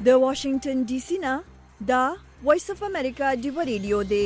د واشنگټن ډي سي نه دا وایس اف امریکا دی ریډیو دی.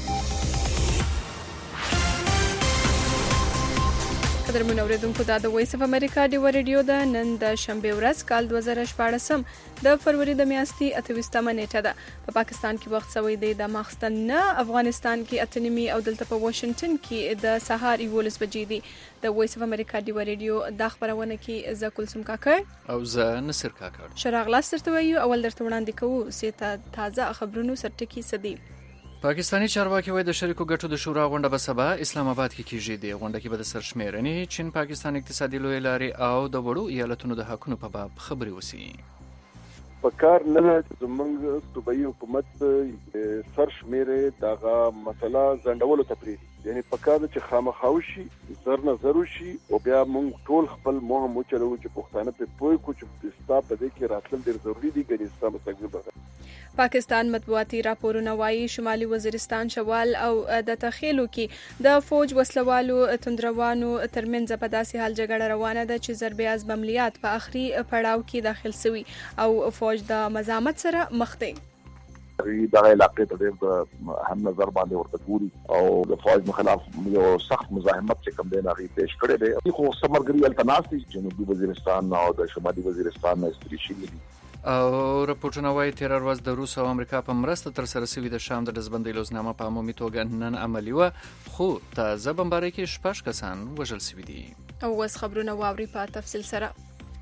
قدرمن اوریدونکو دا د وایس اف امریکا دی ریډیو ده. نن د شنبه ورځ کال 2014 د فروری د میاشتې 28مه نیټه ده. په پاکستان کې وخت سوی دی د ماخستن نه، افغانستان کې اتنیمي او دلته په واشنگټن کې د سهار 11 بجې دي. د وایس اف امریکا دی ریډیو د خبرونه کې ز کلثوم کاکړ او ز نصر کاکړ شراغ لاس درته وایو. اول درته وړاندې کوو چې تازه خبرونو سرټکی سدي. پاکستانی چارواکي وایي د شریکو ګټو د شورا غونډه به سبا اسلام آباد کې کیږي. د غونډه کې به د سرشمیرنې، چین، پاکستان اقتصادي لوی لارې او د وړو ایالتونو د حقونو په باب خبرې وشي. پکار نه چې زمونږ صوبایي حکومت سرشمیرې دغه مسله ځنډولو ته پرېږدي. یعنی پکار چې خامخاوشي زر نه زرو شي او بیا مونږ ټول خپل مهم وچلو چې پښتانه په پوي کو چې ستا په دې کې راتلل ډېر ضروري دي ګنې ستا مستقبل. پاکستان مطبوعاتي راپورونه وایي شمالي وزیرستان شوال او د تخیلو کې د فوج وسلوالو تندروانو ترمنځ په داسې حال جګړه روانه ده چې ضربې از عملیات په اخري پړاو کې داخل شوي او فوج د مزاحمت سره مخ دی. دغه علاقې ته د هم نظر باندې ورته ګوري او د فوج مخالف یو سخت مزاحمت چې کوم دی هغه پیش کړی دی. خو سمرګری التناسي جنوبي وزیرستان او د شمالي وزیرستان استری شي دي. او راپورټونه وایي تیر ورځ د روس او امریکا په مرسته تر سره شوی د شام د دزبندۍ لوزنامه په عمومي توګه نن عملي و، خو تازه بمبارۍ کې 6 کسان وژل شوي دي. او اوس خبرونه واوري په تفصیل سره.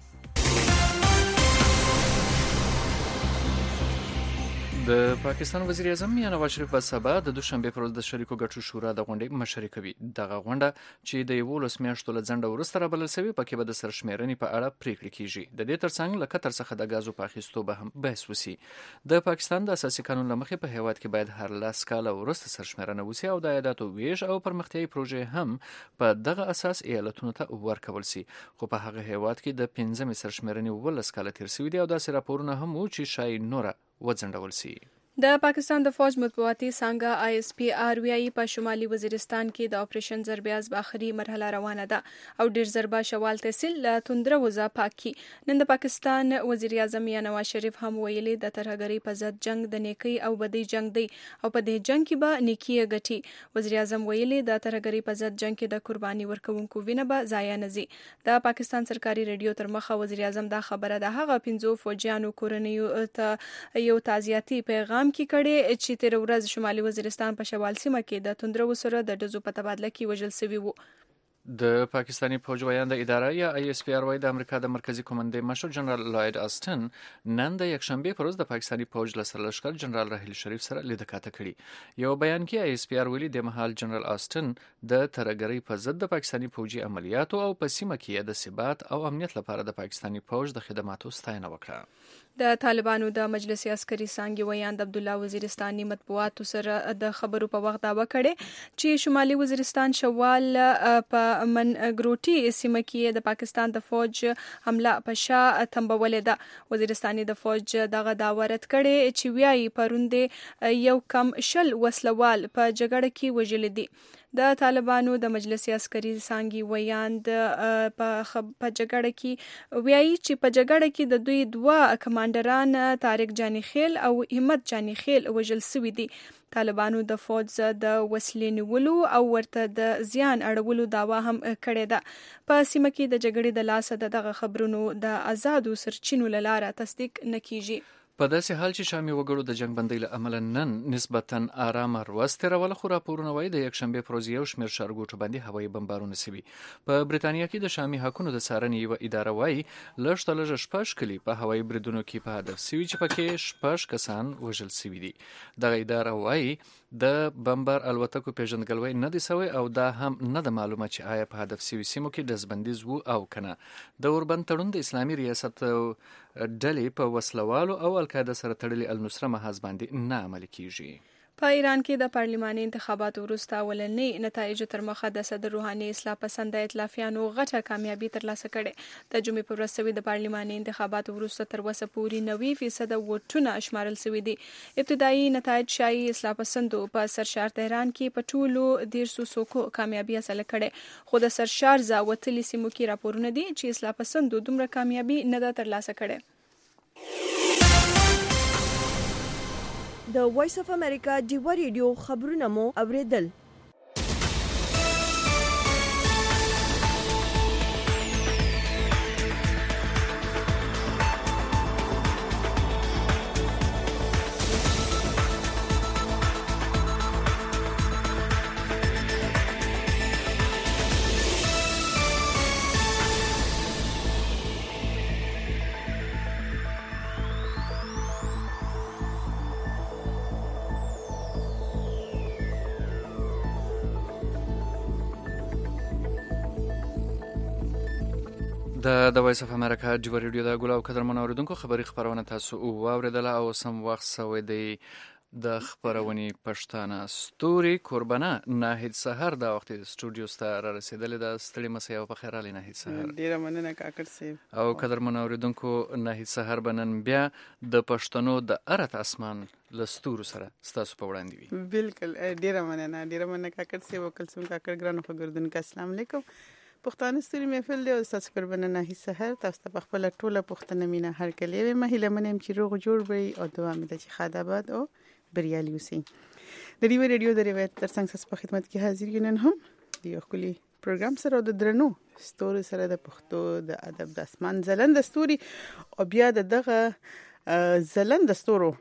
د پاکستان وزیر اعظم میاں نواز شریف په سبا د دوشنبه پر ورځ د شریکو ګټو شورا د غونډې مشري کوي. دغه غونډه چې د 11 میاشتو له ځنډه وروسته رابلل شوې، پکې به د سرشمیرنې په اړه پریکړې کیږي. د دې ترڅنګ له قطر څخه د غازو په اخیستو به هم بحث وشي. د پاکستان د اساسي قانون لمخې په هیواد کې باید هر 10 کاله وروسته سرشمیرنه وشي او د عایداتو ویش او پرمختیايي پروژې هم په دغه اساس ایالتونو ته ورکول شي. خو په هغه هیواد کې د 15 سرشمیرنې 12 کاله تیر شوي دي او داسې راپورونه هم وو چې شاید نوره وځنډول شي. د پاکستان د فوج مطبوعاتي څانګه ISPR ویایي په شمالي وزیرستان کې د اپریشن ضربیاز په اخري مرحله روانه ده او ډیر ضربه شوال تحصیل له توندره وزا پاکي. نن د پاکستان وزیر اعظم میاں نواز شریف هم ویلي د ترهګرۍ په ضد جنگ د نیکی او بدی جنگ دی او په دې جنگ کې به نیکی ګټي. وزیر اعظم ویلي د ترهګرۍ په ضد جنگ کې د قرباني ورکوونکو وینه به ضایع نه ځي. د پاکستان سرکاري ریډیو تر مخه وزیر اعظم دا خبره د هغه 15 فوجیانو کورنیو ته یو تعزیتي پیغام کې کړي چې تیر ورځ شمالي وزیرستان په شوال سیمه کې د توندرو سره د ډزو په تبادله کې وژل شوي وو. د پاکستانی فوج ویانده اداره یا ISPR وایي د امریکا د مرکزی کمانډې مشر جنرال لوید آستن نن د یکشنبه پر ورځ د پاکستانی فوج له سرلښکر جنرال راحیل شریف سره لیدکاته کړي. یو بیان کې ISPR ویلي د مهال جنرال آستن د ترهګرۍ په ضد د پاکستانی فوجي عملیاتو او په سیمه کې د ثبات او امنیت لپاره د پاکستانی فوج د خدماتو ستاینه وکړه. د طالبانو د مجلس عسکري څانګې ویاند عبد الله وزیرستاني مطبوعاتو سره د خبرو په وخت دا وکړي چې شمالي وزیرستان شوال په منګروټي سیمه کې د پاکستان د فوج حمله په شا تنبولې ده. وزیرستاني د فوج دغه داوا رد کړي چې ویایي پروندې یو کم شل وسلوال په جګړه کې وژل دي. د طالبانو د مجلس عسکري څانګې ویاند په جګړه کې ویایي چې په جګړه کې د دوی 2 کمانډران طارق جانی خیل او همت جانی خیل وژل شوي دي. طالبانو د فوج د وسلې نیولو او ورته د زیان اړولو داوا هم کړې ده. په سیمه کې د جګړې د لاسه دغه خبرونو د آزادو سرچینو لاره تصدیق نکېږي. په داسې حال چې شامي وګړو د جنگ بندۍ له امله نن نسبتاً آرامه ورځ تېروله، خو راپورونه وایي د یکشنبې پر ورځ یو شمېر ښارګوټو باندې هوایي بمبارونه شوي. په برېټانیا کې د شامي حقونو د څارنې یوه اداره وایي لږ تر لږه 6 کلي په هوایي بریدونو کې په هدف شوي چې پکې 6 کسان وژل شوي دي. دغه اداره وایي د بمبار الوتکو پیژندګلوي نه دی سوی او دا هم نه د معلومه چې آیا په هدف شوي سیمو کې ډزبندیز وو او کنه. د اوربند تړون د اسلامي ریاست ډلې په وسلوالو او القاعده سره تړلي النصره محاذ باندې نه عملي کیږي. په ایران کې د پارلماني انتخاباتو وروسته اولنۍ نتایج تر مخه د صدر روحاني اصلاح پسند ائتلافیانو غټه کامیابي ترلاسه کړې. د جمعې په ورځ شوي د پارلماني انتخاباتو وروسته تر اوسه پورې 90% ووټونه شمارل شوي دي. ابتدایي نتایج ښایي اصلاح پسندو په سرشار تهران کې په ټولو 150 څوکو کامیابي حاصله کړې، خو د سرشار وتلي سیمو کې راپورونه دي چې اصلاح پسندو دومره کامیابي نه ده ترلاسه کړې. د وایس اف امریکا ډیوا ریډیو خبرونه مو اوریدل. د وایس اف امریکا ډیوا ریډیو د ګل او قدرمن اوریدونکو خبری خبرونه تاسو واوریدله او سم وخت سوي دی د خبرونې پښتانه ستوري قربانه ناهید سحر د وخت سټوډیو ستاره را رسیدلې د ستړي مسي او په خیراله ناهید سحر ډیره مننه کاکړ صاحب او قدرمن اوریدونکو ناهید سحر بنن بیا د پښتنو د ارت اسمان لستور سره ستاسو په وړاندې وي. بالکل ډیره مننه کاکړ صاحب وکل سم کاکړ ګرانو خبردونکو السلام علیکم. پښتانه ستوري محفل دی او تاسو قربانه ناهید سحر تاسو په خپل ټوله پښتنه مینا هر کله وي مهله منم چې روغ جوړ وي او دوام د چې خاداباد او بریالي اوسئ. د ډیوا ریډیو د روایت ترڅنګ تاسو په خدمت کې حاضر یم. نن هم د یو خولي پروګرام سره د درنو ستوري سره د پښتو د ادب د اسمان زلند ستوري او بیا دغه زلند ستورو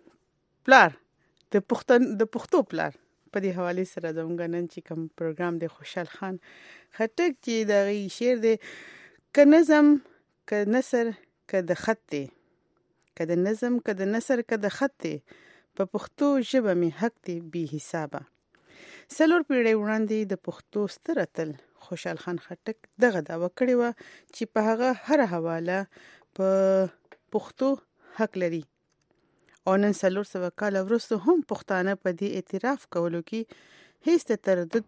پلار د پښتو پلار په دې حواله سره زموږ نن چې کوم پروګرام د خوشحال خان خټک چې دغه شعر دی ک نظم ک نثر ک د خط دی ک د نظم ک د نثر ک د خط دی په پښتو ژبه می حق دی بی حسابه. سلور پیړۍ وړاندې د پښتو ستر اتل خوشحال خان خټک دغه دعوه کړې و چې په هغه هر حواله په پښتو حق لري او نن 400 کال وروسته هم پښتانه په دې اعتراف کولو کې هیڅ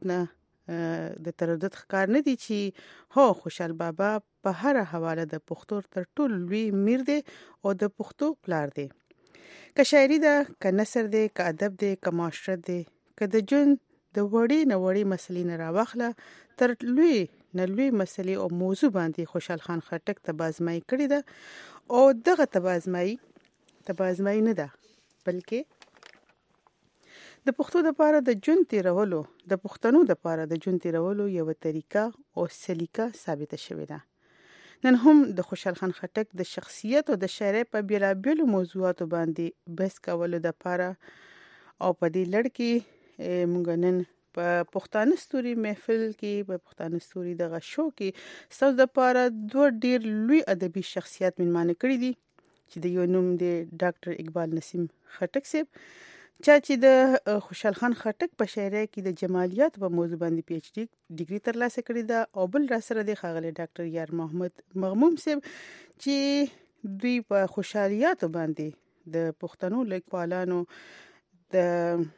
تردد ښکار نه دي چې هو خوشحال بابا په هر حواله د پښتو تر ټولو لوی میر دی او د پښتو پلار دی. که شاعري ده که نثر دی که ادب دی که معاشرت دی که د جون د وړي نه وړي مسلې نه راوخله تر لوی نه لوی مسلې او موضوع باندې خوشحال خان خټک تبازمایي کړې ده او دغه تبازمایي نه ده بلکې د پښتو لپاره د جون تیرولو د پښتنو لپاره د جون تیرولو یو طریقه او سلیقه ثابته شوې ده. نن هم د خوشحال خان خټک د شخصیت او د شاعرۍ په بیلابیلو موضوعاتو باندې بحث کولو لپاره او په دې لړ کې موږ نن په پښتانه ستوري محفل کې په پښتانه ستوري دغه شو کې ستاسو لپاره دوه ډیر لوی ادبي شخصیت مېلمانه کړي دي چې د یو نوم دی ډاکټر اقبال نسیم خټک صاحب چې د خوشحال خان خټک په شاعرۍ کې د جمالیات په موضوع باندې پی ایچ ډي ډیګري ترلاسه کړې ده او بل را سره د ښاغلي ډاکټر یار محمد مغموم صاحب چې دوی په خوشحالیاتو باندې د پښتنو لیکوالانو د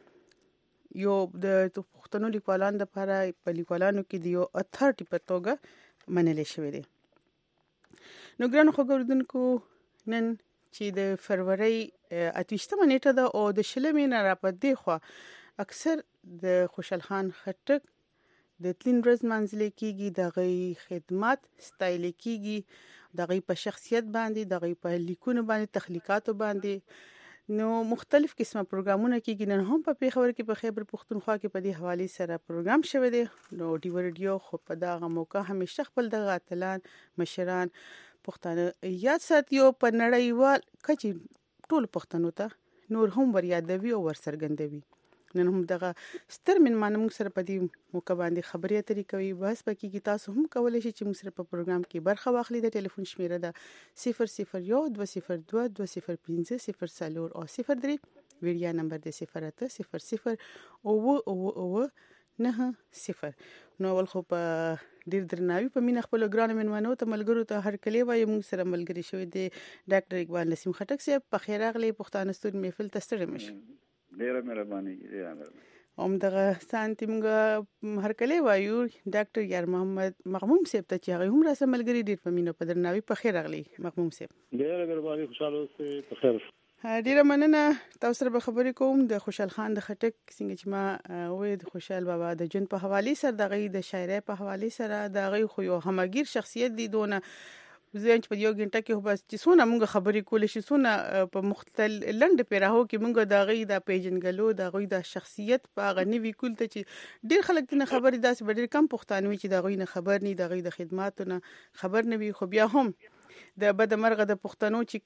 پښتنو لیکوالانو لپاره په لیکوالانو کې د یو اتھارټي په توګه منل شوی دی. نو ګرانو خبردونکو نن چې د فروری 28 نیټه ده او د شلمې نه راپدې خو اکثر د خوشحال خان خټک د تلین ورځ منځلې کېږي د غي خدمات ستایل کېږي د غي په شخصیت باندې د غي په لیکونو باندې تخلیقاتو باندې نو مختلف قسمه پروګرامونه کېږي. نن هم په پیښور کې په خیبر پښتونخوا کې په دې حواله سره پروګرام شوی دی. نو ډیوا ریډیو خو په دغه موقع همیشه خپل د غاتلان مشران پښتانه یاد ساتي او په نړیوال کچې ټول پښتنو ته نور هم ور یادوي او ور څرګندوي. نن هم دغه ستر منمانه موږ سره په دې موقع باندې خبرې اترې کوي. بس پکې کې تاسو هم کولای شئ چې موږ سره په پروګرام کې برخه واخلئ. د ټلیفون شمیره ده 001 202 205 04 او 03 ویډیا نمبر دی 0800 او 90. نو ول خو په ډیر درناوي په مینه خپل ګران منمنو ته ملګرو ته هر کلی وای موږ سره ملګری شوی دی ډاکټر اقبال نسیم خټک صاحب په خیر راغلی پښتانه ستوري محفل ته ستړي مشه. ډیره مهرباني هم دغه سانتي موږ هر کلی وایو ډاکټر یار محمد مغموم صاحب ته چې هغه هم راسه ملګری ډیر په مینه په درناوي په خیر راغلی مغموم صاحب. ډیره مهرباني خوشاله اوسئ په خیر. ډیره مننه تاسو سره به خبرې کوم د خوشحال خان د خټک څنګه چې ما وې د خوشحال بابا د جون په حواله سره د غي د شاعرۍ په حواله سره د غي خو یو همگیر شخصیت دی دونه زه چې په یو غنټه کې بس چې سونه موږ خبرې کولې شي سونه په مختل لند پیراهو کې موږ دا غي د پیجنګلو دا غي د شخصیت په غنی وی کول ته چې ډیر خلک نه خبرې داسې ډیر کم پښتانوي چې دا غي نه خبر نه دا غي د خدماتونه خبر نه وي خو بیا هم د بد مرغه د پښتنو چې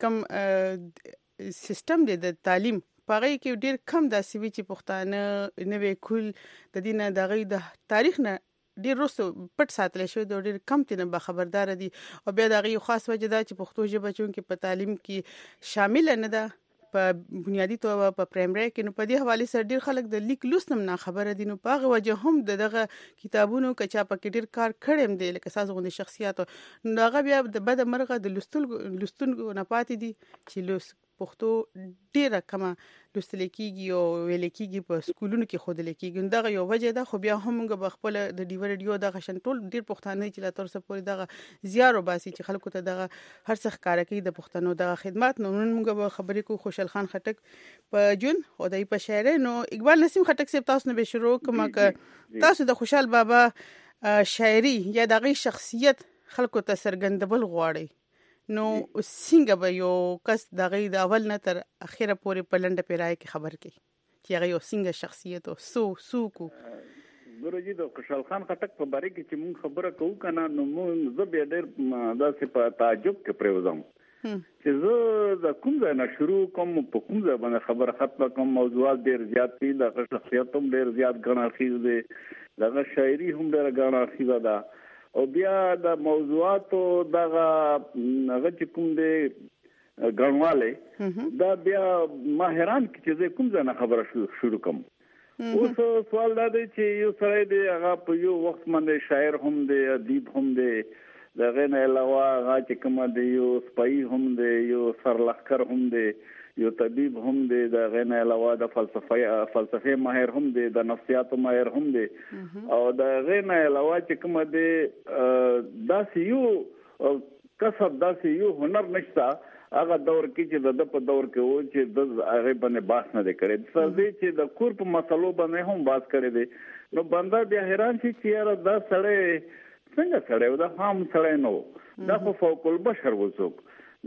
کم سیستم دی د تعلیم پاره کې ډیر کم داسې وی چې پښتانه نه وی کول د دینه د غي د تاریخ نه ډیر وروسته پټ ساتل شوی د ډیر کم تنه به خبردار دي او بیا د غي خاص وجه دا چې پښتو ژبه چون کې په تعلیم کې شامل نه ده په بنیادی توګه په پرایمري کې نو په دې حواله سره ډیر خلک د لیک لوستم نه خبره دي نو په وجه هم دغه کتابونو کچا په کې ډیر کار کړم دی لکه اساس غونډه شخصیت نو هغه بیا د بد مرغه د لستون نه پاتې دي چې پښتو ډیره کمه لوستل کیږي او ویل کیږي په سکولونو کې خود لیکيږي دغه یو وجه ده خو بیا هم موږ بخپل د ډیو ریډیو دغه شنټول ډیر پښتانه چې لا تر څه پورې دغه زیارو باسي چې خلکو ته دغه هر څه ښکارا کوي د پښتنو دغه خدمات نو نن موږ به خبرې کو خوشحال خان خټک په جون او دای په شاعر نو اقبال نسیم خټک سیب تاسو نه به شروع کوم تاسو د خوشحال بابا شاعري یا دغه شخصیت خلکو ته سرګندبل غواړي نو څنګه به یو کس دغه د اول نه تر اخره پورې په لنډه پیرای کې خبر کی چې هغه یو څنګه شخصیت او سوکو ګورجی د خوشحال خان خټک په باره کې چې مونږ خبره کوو کنه نو مونږ زه به ډېر داسې په تعجب کې پریوزم چې زه د کوم ځای نه شروع کوم په کوم ځای باندې خبره ختمه کوم موضوعات ډېر زیات دي د شخصیت هم ډېر زیات ګڼل دي دغه شاعري هم ډېر ګڼل ده او بیا د موضوعاتو دغه هغه چې کوم دی ګڼواله دا بیا ماهران چې کوم ځای نه خبره شروع کوم اوس سوال دا دی چې یو سړی دی هغه په یو وخت باندې شاعر هم دی ادیب هم دی دغه نه علاوه هغه چې کوم دی یو سپای هم دی یو سرلخکر هم دی یو طبيب هم دی د غنه علاوه د فلسفه ماهر هم دی د نفسیات ماهر هم دی او د غنه علاوه چې کوم دی داسې یو کسب داسې یو هنر نشته هغه دور کې چې د په دور کې و چې د هغه باندې باس نه کړي د سردي چې د کور په مسلو باندې هم باس کړي دي نو بنده بیا حیران شي چې یاره دا سړی څنګه سړی و دا هم سړی نو دا خو فوق البشر وڅوک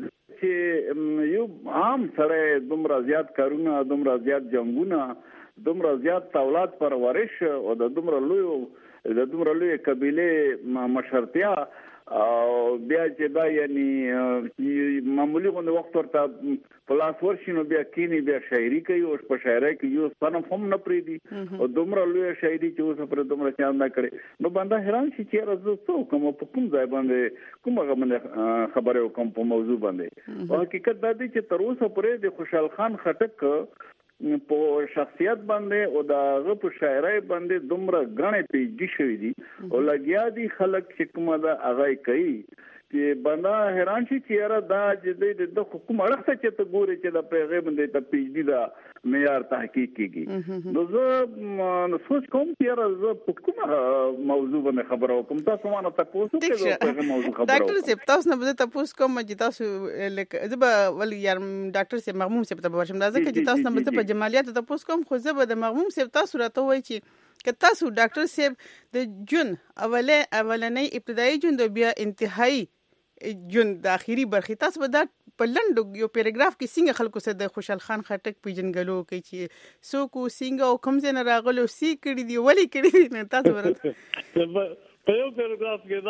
چې یو عام سره دومره زیات کارونه دومره زیات جنگونه دومره زیات تولات پرورش او د دومره لوی قبيله مشرتیا او بیا چې دا یعنی معمولی غو وخت ورته پلاس ورشینو بیا کینی بیا شاعري کوي او په شاعرۍ کې یو صنف هم نه پریدي او دومره لوی شاعري چې اوس پر دومره چاند نه کړي نو بنده حیران شي چې راځو څو کوم په کوم ځای باندې کومه باندې خبره وکم په موضوع باندې او حقیقت دا دی چې تر اوسه پورې د خوشحال خان خټک په شخصیت باندې او د په شاعرۍ باندې دومره غنې پیږي شوې دي او لګیا دي خلک چې کومه دا هغه کوي چې بنده حیران شي چې یاره دا چې د حکومت اړخ چې ته ګوري چې د پیغام باندې ته پیږي دا معیار تحقیق کیږي نو زه سوچ کوم چې یاره زه په کومه موضوع باندې خبره وکم تاسو ما نه تاسو کې په موضوع خبره ډاکټر صاحب تاسو نه بده تاسو کوم چې تاسو لکه زه به ول یار ډاکټر صاحب مغموم صاحب ته ورشم دا ځکه چې تاسو نه بده په جمالیات تاسو کوم خو زه به د مغموم صاحب تاسو راته وای چې که تاسو ډاکټر صاحب د جون اولنې ابتدایي جون د بیا انتهایی جون د اخیری برخه تاسو به دا په لندو یو پیراګراف کې څنګه خلکو سره د خوشحال خان خټک پیژنګلو کوي چې سوکو څنګه او کوم ځای راغلو سی کړی دی ولی کړی دی تاسو ورته په یو پیراګراف کې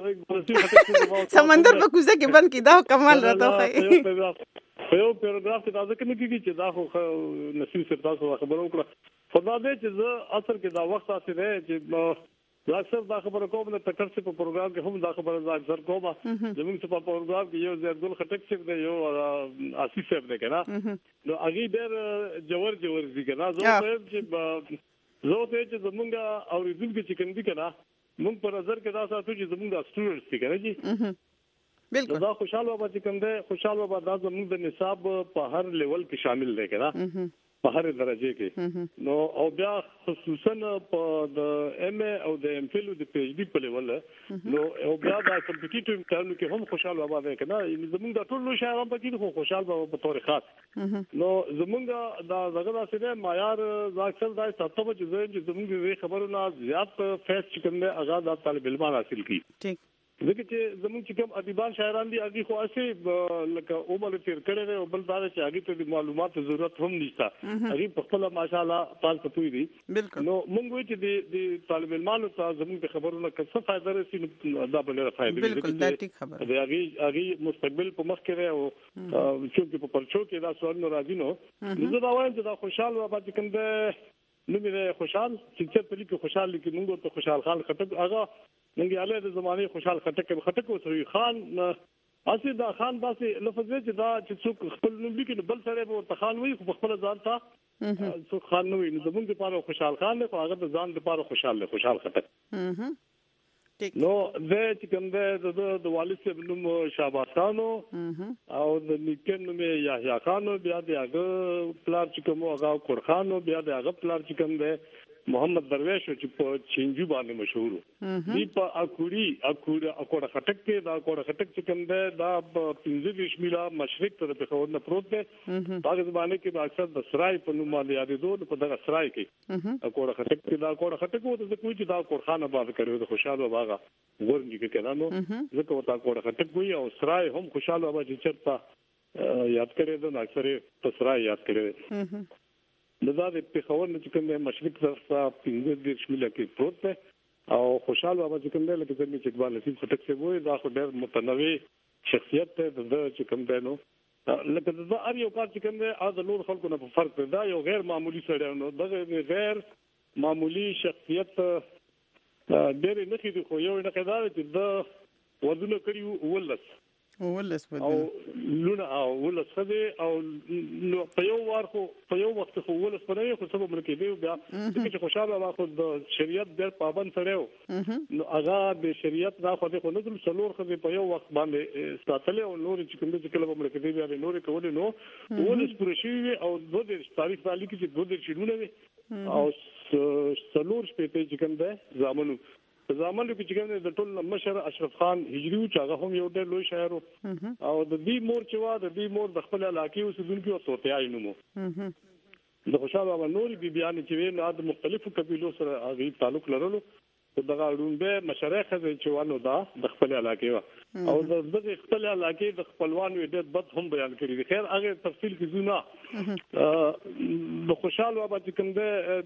دا سمندر په کوزه کې بند کې دا کمال راته وای په یو پیراګراف کې دا ځکه کېږي چې دا خو نصیب سره تاسو خبرو کړه خدای دې چې زه اثر کې دا وخت اسې دی چې اکثر دا خبره کوم د ټکر څخه په پروګرام کې هم دا خبره دا اکثر کوم زموږ په پروګرام کې یو زیدګل خټک څخه دی یو آصف صاحب دی کنه نو هغه ډېر جوړ دي کنه زه ته چې زمونږ اوریدونکو چې کوم دي کنه موږ په نظر کې دا ساتو چې زمونږ سټوډنټس دي کنه جی بالکل دا خوشحال بابا چې کوم دی خوشحال بابا دا زمونږ د نصاب په هر لیول کې شامل دی کنه په هر درجه کې نو او بیا خصوصا په د ایم ای او د ام فل او د پی ایچ ډي په لیول نو او بیا د کمپټیټیو امتحانونو کې هم خوشحال بابا دی کنه زمونږ د ټولو شاعرانو په کې خو خوشحال بابا په تور خاص نو زمونږ دا دغه سره معیار ځکه دا ستاسو چې زمونږ خبرونه زیات فیس چې کوم دی آزاد طالب علم حاصل کی ٹھیک ځکه چې زموږ چې کوم ادیبان شاعران دي هغه خو اسه لکه عمر تیر کړي او بل دا چې هغه ته د معلوماتو ضرورت هم نشته هغه په خپل ماشاءالله پال پتوي دي نو موږ وایو چې د طالب علمانو ته زموږ د خبرونو څه فائدہ رسي دا بل فائدہ بالکل دا ټیک خبره ده هغه مستقبل په مخ کې او چې په پرچو کې دا سوال ناراضي نو زه دا وایم چې دا خوشحال و باندې کوم ده نو مې خوشحال چې په لیکو خوشحال لیکي موږ ته خوشحال خان خټک هغه ننګیاله د زمانه خوشحال خټک وسوي خان اسی دا خان داسې لفظ دی چې دا چې څوک خپل نوم لیکي بل سره به تخان وي خو خپل ځان ته څوک خان نه وي نو زمونږ لپاره خوشحال خان دی خو هغه د ځان لپاره خوشحال خټک نو د چې کوم د والد صاحب نوم شهباز خان او د نیکن نوم یحیی خان بیا د هغه پلار چې کوم هغه کور خان بیا د هغه پلار چې کوم دی محمد درویش چې په چینجو باندې مشهور دی په اکوړه خټک کې دا اکوړه خټک چې کوم ده دا 15 میله مشرق ته په خور نه پروت ده هغه زمانه کې د اکثر د سرای په نوم باندې یادېدو په دغه سرای کې اکوړه خټک کې دا اکوړه خټک وو د کوی چې دا کورخانه باز کړو د خوشاله باغه ورنګ کې کړه نو ځکه وتا اکوړه خټک وي او سرای هم خوشاله باغ چې چرته یاد کړی دا اکثر په سرای یاد کړی دا د پیښور نه کوم مشرق طرفه 15 میله کې پروت ده او خوشحال بابا چې کوم دی لکه زمي چې اقبال نصیب خټک څه وایي دا خو ډېر متنوع شخصیت ده د چې کوم دی نو لکه دا اړ یو کار چې کوم دی د نور خلکو نه په فرق ده یو غیر معمولی سره نو دغه غیر معمولی شخصیت ډېر نه کېږي خو یو نه کېدار چې د ودونه کړیو ولس او لونه او ولس خدي او په یو وخت خو ولس په یو خو سبب مرکې دی بیا چې خوشاله واخو د شریعت ډېر پابند سره نو هغه د شریعت نه خو د نظم څلور خدي په یو وخت باندې ساتل او نور چې کوم چې کله مرکې دی بیا نور کول نو ولس پرې شي او د تاریخ تعالی کې 2 شینونه او څلور شپې چې کوم ده زامنو په زمانه کې چې کوم د ټول مشر اشرف خان هجری چې هغه هم یو ډېر لوی شاعر او د دې مور چې وا د دې مور د خپل علاقې اوسیدونکو او توتیای نومو د خوشاله بابا نور بیان چې ویني د مختلفو قبیلو سره هغه تعلق لرلو دغه اړوند مشرخه چې وانه دا د خپل علاقې او د خپل علاقې د خپلوان وی ډېر بد هم بیان کړی دی خیر هغه تفصیل کې زونه د خوشاله بابا چې کوم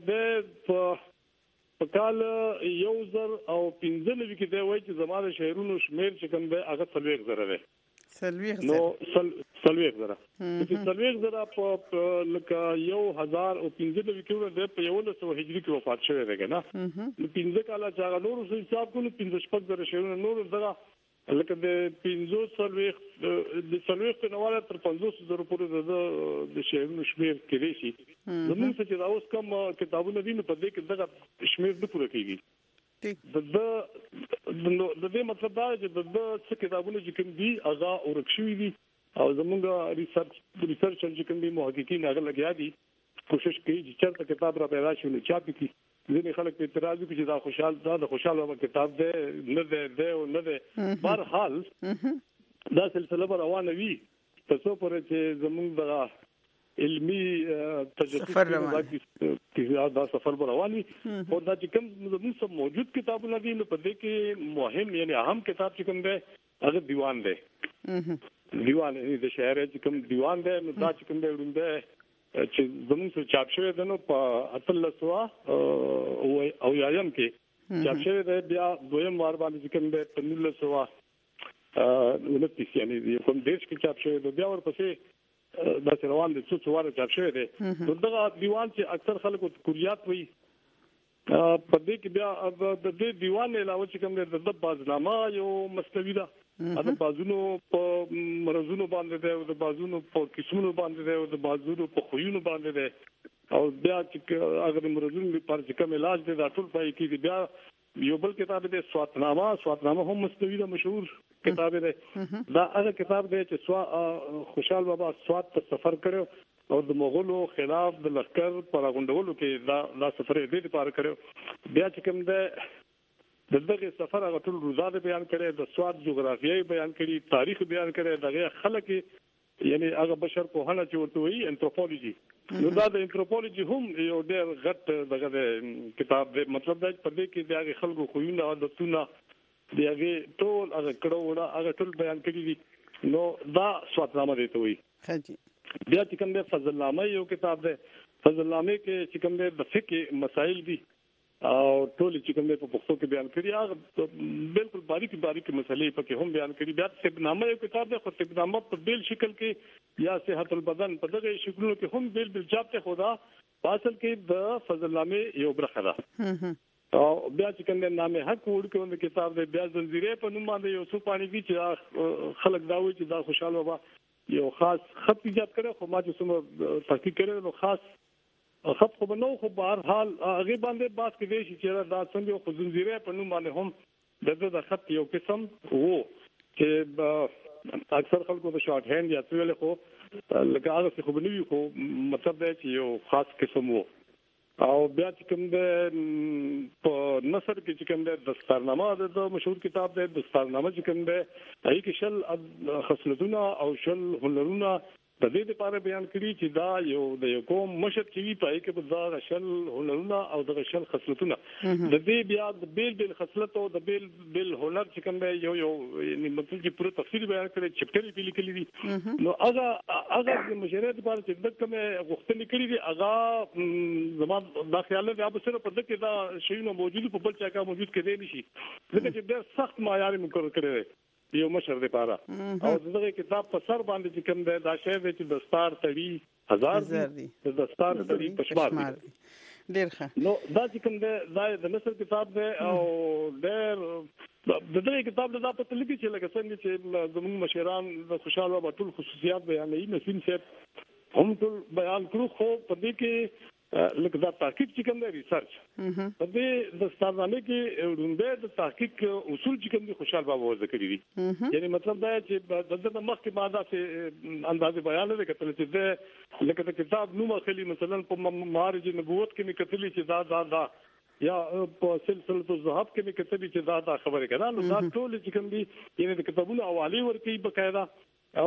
د په کال 1000 او 15 کې دی وایي چې زماده شهرونو شمیر چې کوم دی هغه 30,000 دی نو 30,000 چې 30,000 په لکه 1000 او 15 کې د په 1100 هجری کې وفات شوی دی کنه نو 15 کاله چې هغه نور څه حساب کولو 15 شهرونو نور دغه لکه د 15 د سلويخ په نواله تر 500,000 پورې د شهرونو شمیر کې شي زموږ چې دا اوس کوم کتابونه دي په دې کې دغه شمیر نه پوره کیږي د دې مطلب دا چې د څه کتابونه چې کوم دي هغه ورکشوي دي او زموږ ریسرچ چې کوم دي محققین هغه لګیا دي کوشش کوي چې چرته کتاب را پیدا شي نو چاپ کړي ځینې خلک په اعتراض کوي چې دا خوشاله کتاب دی نه دی بهر حال دا سلسله روانه وي تاسو پرې چې زموږ د علمي تجسس دا سفر رواني او دا چې کوم زموږ سم موجود کتابونه دي نو په دې کې مهم یعنی اهم کتاب چې کوم دی هغه دیوان دی دیوان د شاعر چې کوم دیوان دی نو دا چې کوم دی ورنده چې زموږ سره چاپ شوی دی نو په 1800 او یایم کې چاپ شوی دی بیا دویم وار باندې کوم دی په 1929 یعنی کوم دیش کې چاپ شوی دی بیا ورپسې دا روان دي څو واره چاپ شوی دی نو دا دیوان چې اکثر خلکو کلیات وایي په دې کې بیا د دې دیوان علاوه چې کوم دی د بازنامه یو مستوی ده د بازونو په مرزونو باندې دی او د بازونو په قسمونو باندې دی او د بازونو په خوینو باندې دی او بیا چې هغه مرزونو لپاره چې کوم علاج دی دا ټول پای کې بیا یو بل کتاب دی سواتنامه هم مستوی ده مشهور کتاب دی دا هغه کتاب دی چې خوشحال بابا سوات ته سفر کړو او د مغولو خلاف د لښکر پر غونډولو کې دا سفر دې لپاره کړو بیا چې کوم دی دغه سفر هغه ټول روزاده بیان کړي د سواد جغرافیایي بیان کړي تاریخ بیان کړي دغه خلک یعنی هغه بشر په هنه چې ورته وي انثروپولوژي نو دا د انثروپولوژي هم یو ډېر غټ دغه کتاب دی مطلب دا په دې کې د خلکو خوونه او عادتونه دیغه ټول هغه کړه وړه هغه ټول بیان کړی دي نو دا سواتنامه دی ته وي خاجي بیا چې کوم د فضلنامه یو کتاب دی فضلنامه کې چې کوم د فقه مسائل دي او ټول چې کوم په پښتو کې بیان کړی هغه بالکل باریکی مسلې په کې هم بیان کړی بیا طبنامه یو کتاب دی خو طبنامه په بیل شکل کې یا صحت البدن په دغه شکلونو کې هم بیل چاپ ته خدا اصل کې د فضلنامه یو برخه ده او بیا چې کوم نامه حق ورکوم د کتاب د بیا زنجیره په نوم باندې یو څو پانی کې چې خلک دا وایي چې دا خوشاله بابا یو خاص خط ایجاد کړو خو ما چې سم تحقیق کړو نو خاص خط خو نو خو بهر حال هغه باندې بات کې دی چې دا څنګه خو زنجیره په نوم باندې هم د خط یو قسم وو چې اکثر خلکو د شارټ هاند یا څه له خو لکه هغه څه خو بنوي خو مطلب دی چې یو خاص قسم وو او بیا چې کوم د په نثر کې چې کوم د دستارنامه د مشهور کتاب دی دستارنامه چې کوم دی هغه کې شل خصلتونه او شل هنرونه د دې لپاره بیان کړی چې دا یو د یو قوم مشر چې پای کې په دا شل هنرونه او د شل خصلتونه د دې بیا د بیل خصلت او د بیل هنر چې کوم دی یو یعنی مطلب چې پوره تفصیل بیان کړی چپټر یې لیکلی دي نو هغه د مشرعت لپاره چې د کومه غوښتنې کړې دي هغه زموږ د خیال له ابو سره په دغه دا شیونه موجود په بل ځای کې موجود کېدای نشي ځکه چې ډېر سخت معیار مقرر کړی دی یو مشر لپاره او دغه کتاب په سر باندې چې کوم دی دا شی دی چې دستار تړي 1000 دي د دستار تړي پښمار دي ډېر ښه نو دا چې کوم دی دا د نثر کتاب دی او ډېر دغه کتاب دا په تلګي چې لکه څنګه چې زموږ مشران د خوشاله او ټول خصوصیات بیانوي نسیم صاحب هم ټول بیان کړو خو په دې کې لکه دا تحقیق چې کوم دی ریسرچ په دې د ستارنامه کې رومبه د تحقیق اصول چې کوم دي خوشحال بابا ذکر دي یعنی مطلب دا چې د مخکې ماده سے اندازې بیان لري کتل چې لکه د کتاب نوم اخلي مثلا په معارج نبوت کې کتلی چې دا یا په سلسله الذهب کې کتلی چې دا خبره کړه نو دا ټول چې کوم دي یعنی د کتابونو حواله ورکړي بقاعده او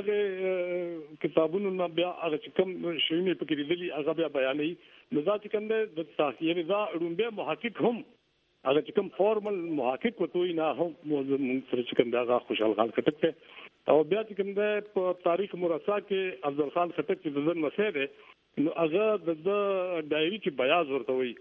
هغه کتابونو نه بیا هغه کوم شوینه پکې لري هغه بیا بیانې نو دا چې کوم د تحقیق دا رومبه محقق هم هغه چې کوم فارمل محقق وته نه هم موضوع سره چې کوم دا خوشحال خان خټک ته او بیا چې کوم د تاریخ مرصع کې افضل خان خټک چې د ځن مسله نو هغه د ډایری کې بیاض ورته وي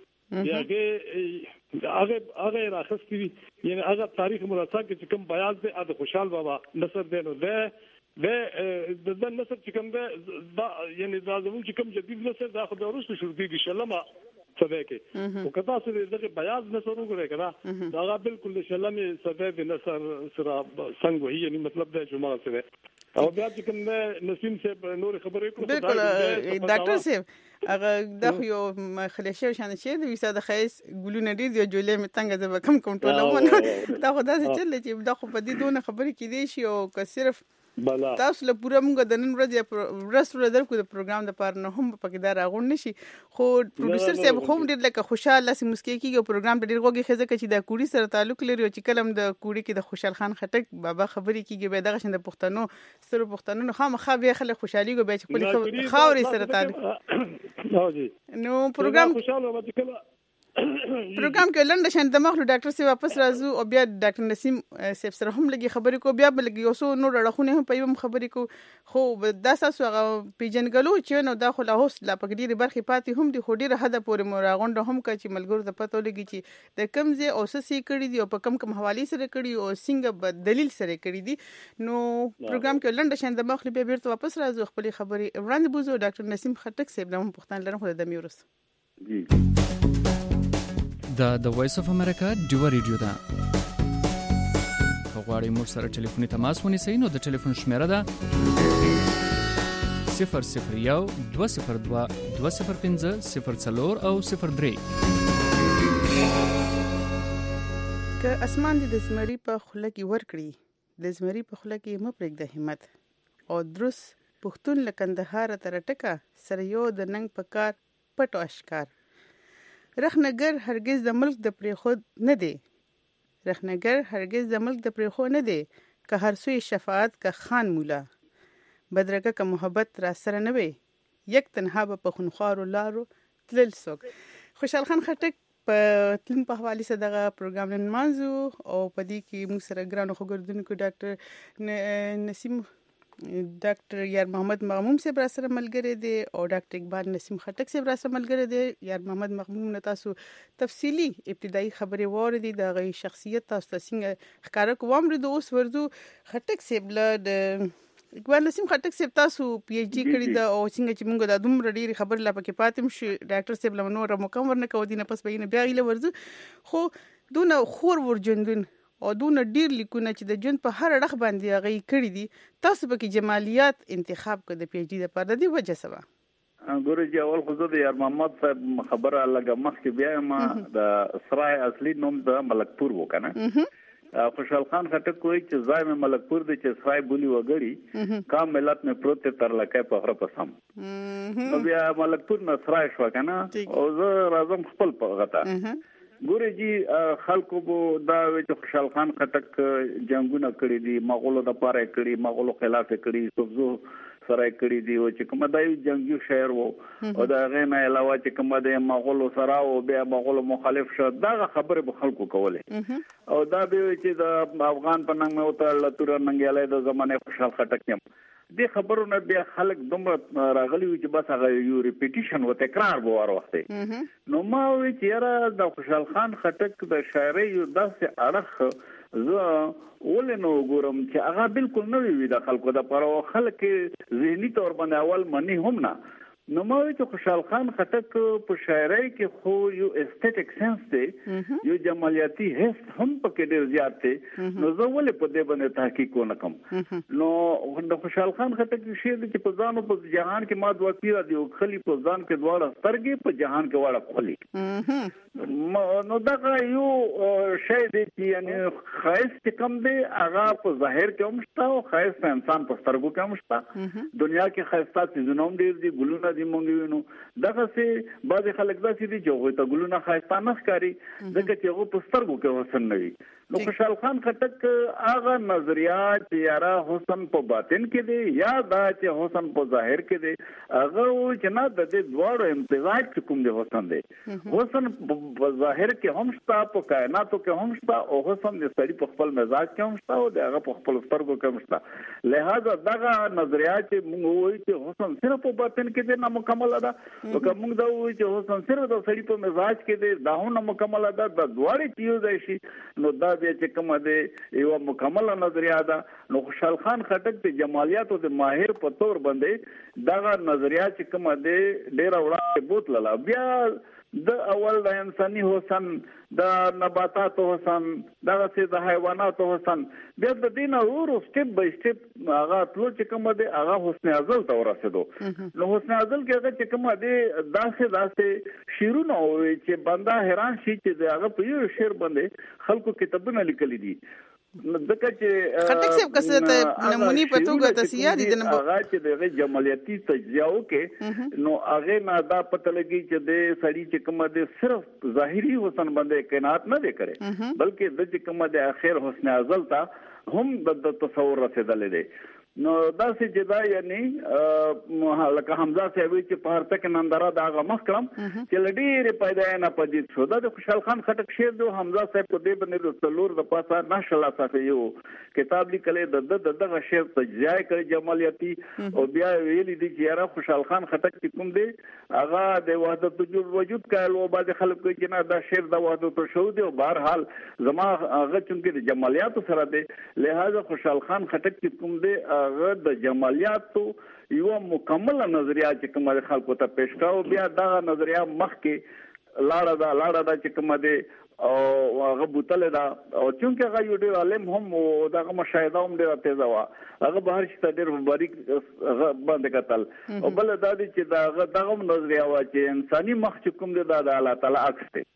هغه راخستي یعنی هغه تاریخ مرصع کې کوم بیاض دی د خوشحال بابا نثر دی نو د نثر چې کوم دا یعنی دا زموږ چې کوم جدید نثر دا خو د ورسره شروع کیږي شلمه صدې کې او کدا سره دغه بیاض نثر وګورئ کړه دا بالکل شلمه صدې د نثر سره څنګه وي یعنی مطلب د جمعه سره او بیا چې کوم نسیم صاحب نور خبرې کوي بالکل ډاکټر صاحب هغه د یو خلیشه شان چې د وساده خیس ګلونه دي د جولې متنګ د کم کنټرولونه دا خو دا چې لږ دا خو په دې دونه خبرې کې دي شي او که صرف تاسو له پوره موږ د نن ورځ درکو د پروګرام د پاره نه هم پکې دا راغون نشي خو پروډوسر صاحب خو ډېر لکه خوشاله سي مسکی کیږي پروګرام ډېر غوږی خزه چې د کوړی سره تعلق لري او چې کلم د کوړی کې د خوشحال خان خټک بابا خبرې کیږي به دغه شند پښتنو سره پښتنو خامخا به خلک خوشحالي go به چې کلی خاوري سره تعلق نو پروګرام خوشاله وځي کله پروګرام کې لنډ شان د مخلو ډاکټر سی واپس راځو او بیا ډاکټر نسیم صاحب سره هم لګي خبرې کو بیا بلګي اوسو نو رړخونه هم پېوم خبرې کو خو دا تاسو هغه پیجنګلو چې نو دا خو له هوس لا پګډيري برخي پاتې هم دي خو ډیره حد پورې مراغونډ هم کا چې ملګرو د پته لګي چې د کم ځای اوسسي کړی دي او په کم حواله سره کړی او څنګه دلیل سره کړی دي نو پروګرام کې لنډ شان د مخلو بیا بیرته واپس راځو خپل خبرې وړاندې بوزو ډاکټر نسیم خټک صاحب نوم پښتون لرم خو د میورس جی د وایس اف امریکا ډیو ریډیو دا غواړئ موږ سره ټلیفوني تماس ونیسئ نو د ټلیفون شمیره ده 001 202 205 04 او 03 که اسمان دې د زمري په خوله کې ورکړي د زمري په خوله کې مه پرېږده همت او دروس پښتون له کندهار تر ټکه سره یو د ننګ په کار پټ او اشکار رخنګر هرگز د ملک د پریخود نه دی رخنګر هرگز د ملک د پریخود نه دی که هر سوی شفاعت کا خان مولا بدرګه که محبت را سره نه وي یک تنها به په خونخوارو لارو تلل څوک خوشحال خان خټک په تلین په حواله سره دغه پروګرام نن مازو او په دې کې موږ سره ګرانو خبردونکو ډاکټر نسیم ډاکټر یار محمد مغموم صاحب را سره ملګری دی او ډاکټر اقبال نسیم خټک صاحب را سره ملګری دی. یار محمد مغموم نه تاسو تفصیلی ابتدایي خبرې واوریدي د غي شخصیت تاسو څنګه ښکارا کوم ردو اوس ورزو خټک صاحب له د اقبال نسیم خټک صاحب تاسو پی ایچ ډی کړی دا او څنګه چې موږ د دومره ډیره خبر لا پکې پاتم شو ډاکټر صاحب له نور مکم ورنه کو دینه پس بینه بیا غیله ورزو خو دونه خور ورجندون او دونه ډیر لیکونه چې د جون په هر اړه باندې غي کړی دي تاسو به کې جمالیات انتخاب کړ د پی ایچ ډی لپاره د وجه سبا ګورې اول خو زه د یار محمد صاحب خبره لګه مخکې بیا ما د سرای اصلي نوم د ملکپور وکنه خوشحال خان خټک کوئی چې ځای مې ملکپور د چې سرای بولی وګړي کام ملت مې پروت تر لکه په غره پسم نو بیا ملکپور نه سرای شو کنه او زه راځم خپل په غتا ګورې جی خلکو بو دا چې خوشحال خان خټک جنگونه کړی دي مغولو د پاره کړی مغولو خلاف کړی سبزو سره کړی دی او چې کوم دای جنگي شاعر وو او دا غینه علاوه چې کوم د مغولو سره او بیا مغولو مخالف شو دا خبره به خلکو کوله او دا به چې د افغان په ننګ مې وته لتور ننګیاله د زمانه خوشحال خټک یم دې خبرونه بیا خلک دومره راغلی چې بس هغه یو ریپیټیشن و تکرار به ور وخته نو ما وی چې را د خوشحال خان خټک د شاعري یو داسې اړه زه ولې نو ګورم چې هغه بالکل نه وی د خلکو د پر خلک ذهني تور باندې اول منی هم نه نو ما وی چې خوشحال خان خټک په شاعري کې خو یو استټیک سنس دی یو جمالیاتي حس هم پکې ډیر زیات دی نو زه ولې په دې باندې تحقیق وکم نو د خوشحال خان خټک شعر چې په ځانو په جهان کې ما دوه پیرا دی خلی په ځان کې دواړه سترګې په جهان کې واړه خلی نو دا یو شی دی چې یعنی خاص کم دی هغه په ظاهر کې هم شته او خاص انسان په سترګو کې هم شته دنیا کې خاصه څه ډیر دي ګلونه دي مونږ وینو دغه سي بعض خلک داسې دي چې هغه ته ګلونه خاصه نه ښکاري ځکه چې هغه په سترګو کې حسن نه وي نو خوشحال خان خټک هغه نظریات چې یاره حسن په باطن کې دي یا دا چې حسن په ظاهر کې دي هغه چې نه د دې دواړو امتزاج کوم دی حسن دی حسن په ظاهر کې هم شته په کائناتو کې هم شته او حسن د سړي په خپل مزاج کې هم شته او هغه په خپل سترګو کې هم شته لہذا دغه نظریات چې موږ وایو چې حسن صرف په باطن کې دی نه مکمل ده او کوم موږ دا وایو چې حسن صرف د سړي په مزاج کې دی دا هم نه مکمل ده د دواړو چیزې شي نو دا بیا چې کومه ده یو مکمل نظریه ده نو خوشحال خان خټک د جمالیاتو د ماهر په تور باندې دا نظریه چې کومه ده ډیر وړاندې بوتله بیا د اول د انساني حسن د نباتاتو حسن دغه سي د حیواناتو حسن بیا د دین ورو سټپ بای سټپ هغه ټول چې کومه ده هغه حسن ازل ته ورسېدو نو حسن ازل کې هغه چې کومه ده داسې شیرونه وي چې بنده حیران شي چې هغه په یو شعر باندې خلکو کتابونه لیکلي دي دغه چې خټک صاحب کسه نمونی په توګه تاسو یاد دي هغه چې دغه جمالیاتي تجزیه وکي نو هغه نه دا پته لګي چې د سړي چې کومه ده صرف ظاهري حسن باندې قناعت نه وکړي بلکې د چې کومه ده اخر حسن ازل تا هم د تصور رسیدلې دي نو دا چې جدا یعنی لکه حمزه صاحب چې په هر تک نندره دا غمخ کړم چې لډیره پیدا نه پدې شو دا د خوشحال خان خټک شعر د حمزه صاحب په دې باندې د څلور د پاسه نشلا صفه یو کتاب لیکلې دغه شعر تجزیه کړي جمالیاتي او بیا ویلي دي چې یاره خوشحال خان خټک چې کوم دی هغه د وحدت وجود کایل او بعد خلک کوي چې نه دا شعر د وحدت شهود او بهر حال زما هغه چې د جمالیاتو سره دی لہذا خوشحال خان خټک چې کوم دی هغه د جمالیاتو یو مکمل نظریه چې کومه خلکو ته پیش کاو بیا دا نظریه مخ کې لاړه دا چې کومه دی او هغه بوتل دا او چې هغه یو ډیر عالم هم او دغه مشاهده هم ډیر تیزه وا هغه بهر شته ډیر باریک باندې کتل او بل دا دي چې دغه نظریه وا چې انساني مخ چې کوم دی دا د الله تعالی عکس دی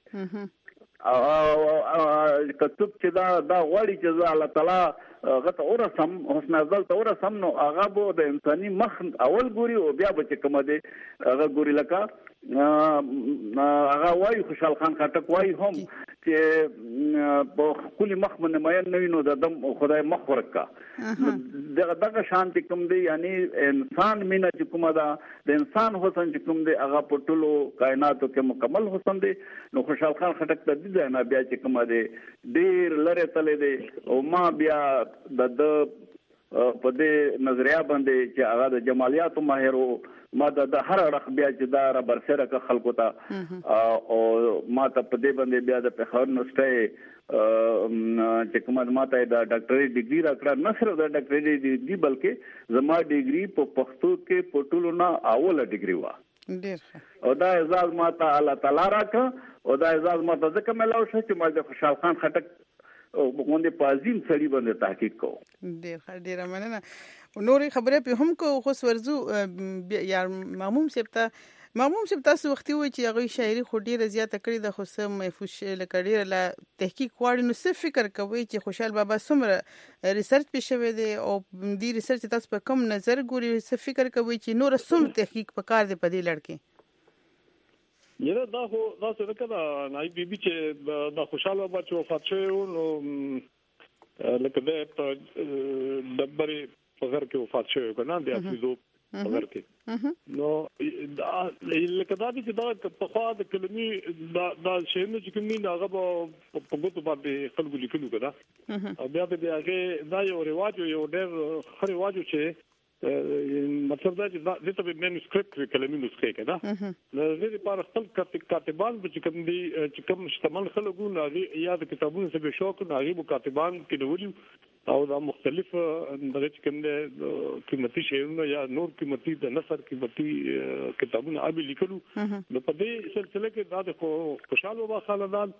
او کتب چې دا غوړي چې الله تعالی غته اورسم حسن ازل ته اورسم نو هغه به د انساني مخ اول ګوري او بیا به چې کومه دی هغه ګوري لکه هغه وایي خوشحال خان خټک وایي هم چې په کلی مخ باندې مې نه وینو د دم خدای مخ ورکا دغه شانتي کوم دی یعنی انسان مینا چې کومه ده د انسان حسن چې کوم دی هغه په ټولو کائناتو کې مکمل حسن دی. نو خوشحال خان خټک ته دي نه بیا چې کومه دی ډیر لره تلې دی او ما بیا د په دې نظریه باندې چې هغه د جمالیاتو ماهر ما د هر اړخ بیا چې دا را برسره ک خلکو ته او ما ته په دې باندې بیا د پیښور یونیورسيټي چې کومه ما ته د ډاکټري ډیګري راکړه نه صرف د ډاکټري ډیګري بلکې زما ډیګري په پښتو کې په ټولو نه اوله ډیګري و او دا اعزاز ما ته الله تعالی راکړ او دا اعزاز ما ته ځکه ملاو شو چې ما د خوشحال خان خټک او باندې پازیم سړي باندې تحقیق کو. ډیر مننه. نورې خبرې په هم کو خو ورزو یا ماموم سیب تاسو وختي وي چې هغه شاعري خو ډیره زیاته کړې د خو محفوظ لکه ډیره لا تحقیق غواړي نو څه فکر کوي چې خوشحال بابا څومره ریسرچ پېښوي دي او دې ریسرچ تاسو په کوم نظر ګوري څه فکر کوي چې نور څومره تحقیق پکار دی په دې لړ کې؟ یره دا څه کړه نای بیبي چې دا خوشحال بابا چې وفات شو نو لکه د دبري په غر کې وفات شو کنه د افیزو په غر کې نو لکه دا چې دا په خوا د کلمې دا شنه چې کومې هغه په ګوتو باندې خلکو لیکلو کړه او بیا به هغه دا یو رواج یو ډېر خو رواج چې مطلب دا چې د مینوسکرپټ کلمې نسخه کړه نو د دې لپاره خپل کاتبان چې کوم شتمل خلکو نه یا د کتابونو څخه شوق نه غي کاتبان کې ډول او دا مختلف د کوم د قیمتي شیانو یا نور قیمتي د نثر قیمتي کتابونه ابي لیکلو نو په دې سلسله کې دا د خوشحال بابا خاندان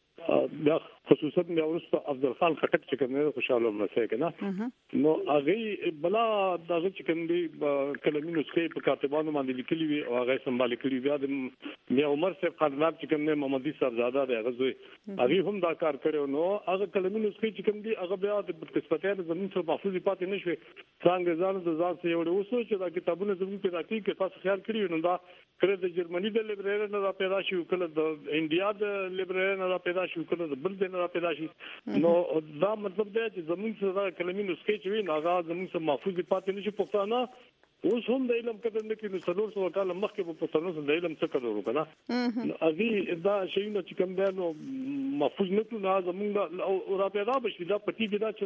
دا خصوصا د اورسته افضل خان خټک چې کومه خوشاله مرسته کنه نو هغه بلا دغه چې کوم دی کلمې نسخه په کاتبانو باندې لیکلي وي او هغه سمبال کړی بیا د میا عمر صاحب خاندان چې کوم محمدي صاحبزاده دی هغه هم دا کار کړو نو هغه کلمې نسخه چې کوم دی هغه بیا د نسبتانه زمين سره محفوظ پاتې نشوي څنګه ځان د ځان سره یو وسو چې دا کتابونه زموږ په راکې کې تاسو خیال کړی نو دا کړه د جرمني د لیبرری نه پیدا شو کله د انډیا د لیبرری نه پیدا شو کله د بل د نه پیدا شي نو دا مطلب دی چې زموږ سره کلمې نسخه چې وي ناغه زموږ سره محفوظ پاتې نشي پښتانه اوس هم د علم قدر نه کې نو 300 کال مخکې په پښتنو سره د علم څخه قدر وکړه اغي دا شی نو چې کوم دی نو محفوظ نه کړو نه زموږ او را پیدا بشي دا پټي کې دا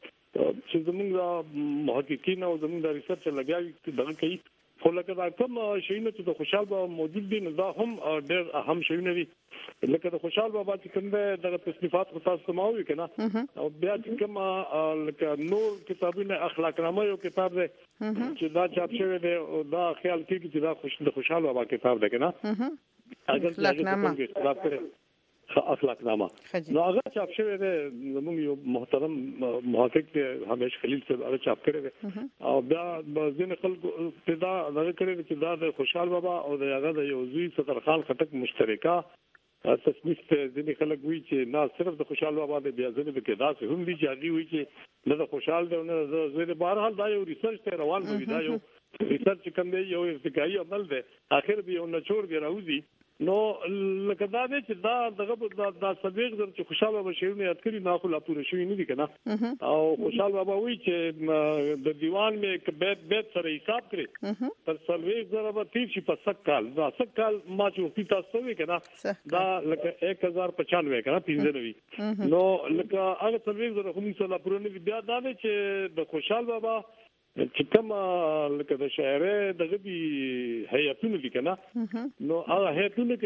چې زموږ محققین او زموږ د ریسرچ لګیاوي دغه کوي خو لکه دا کوم شیونه چې د خوشحال بابا موجود دي نو دا هم ډېر اهم شیونه دي لکه د خوشحال بابا چې کوم دغه تصنیفات خو تاسو سماوي کنه او بیا چې کوم لکه نور کتابونه اخلاق نامه یو کتاب دی چې دا چاپ شوی دی او دا خیال کوي چې دا د خوشحال بابا کتاب دی کنه اخلاق نامه اخلاق نامه نو هغه چاپ شوی دی زموږ یو محترم محقق دی همیش خلیل صاحب هغه چاپ کړی دی او بیا ځین خلکو پیدا هغه کړی چې دا د خوشحال بابا او د هغه د یو زوی ستر خان خټک مشترکه تصنیف ته ځینې خلک وی چې نه صرف د خوشحال بابا د بیا ځینې کې دا څه هم دي چې هغه وی چې نه د خوشحال دی نه زه د بهر حال دا یو ریسرچ ته روان وي دا یو ریسرچ کوم دی یو ارتقایي عمل دی اخر به یو نچور دی راوځي نو لکه دا دی چې دا د صدیق در چې خوشحال بابا شعرونه یاد کړی نه خو لا پوره شوی نه دي کنه او خوشحال بابا وی چې د دیوان کې بیت سره حساب کړی تر څلوي ضربه تیر شي په سکال دا سکال ما چې تاسو وی کنه دا لکه 1095 کنه 95 نو لکه هغه څلوي ضربه هم سره پوره نه بیا دا دی چې د خوشحال بابا چې کوم لکه د شاعر دغه دی هيئتونه دي کنه نو هغه هيئتونه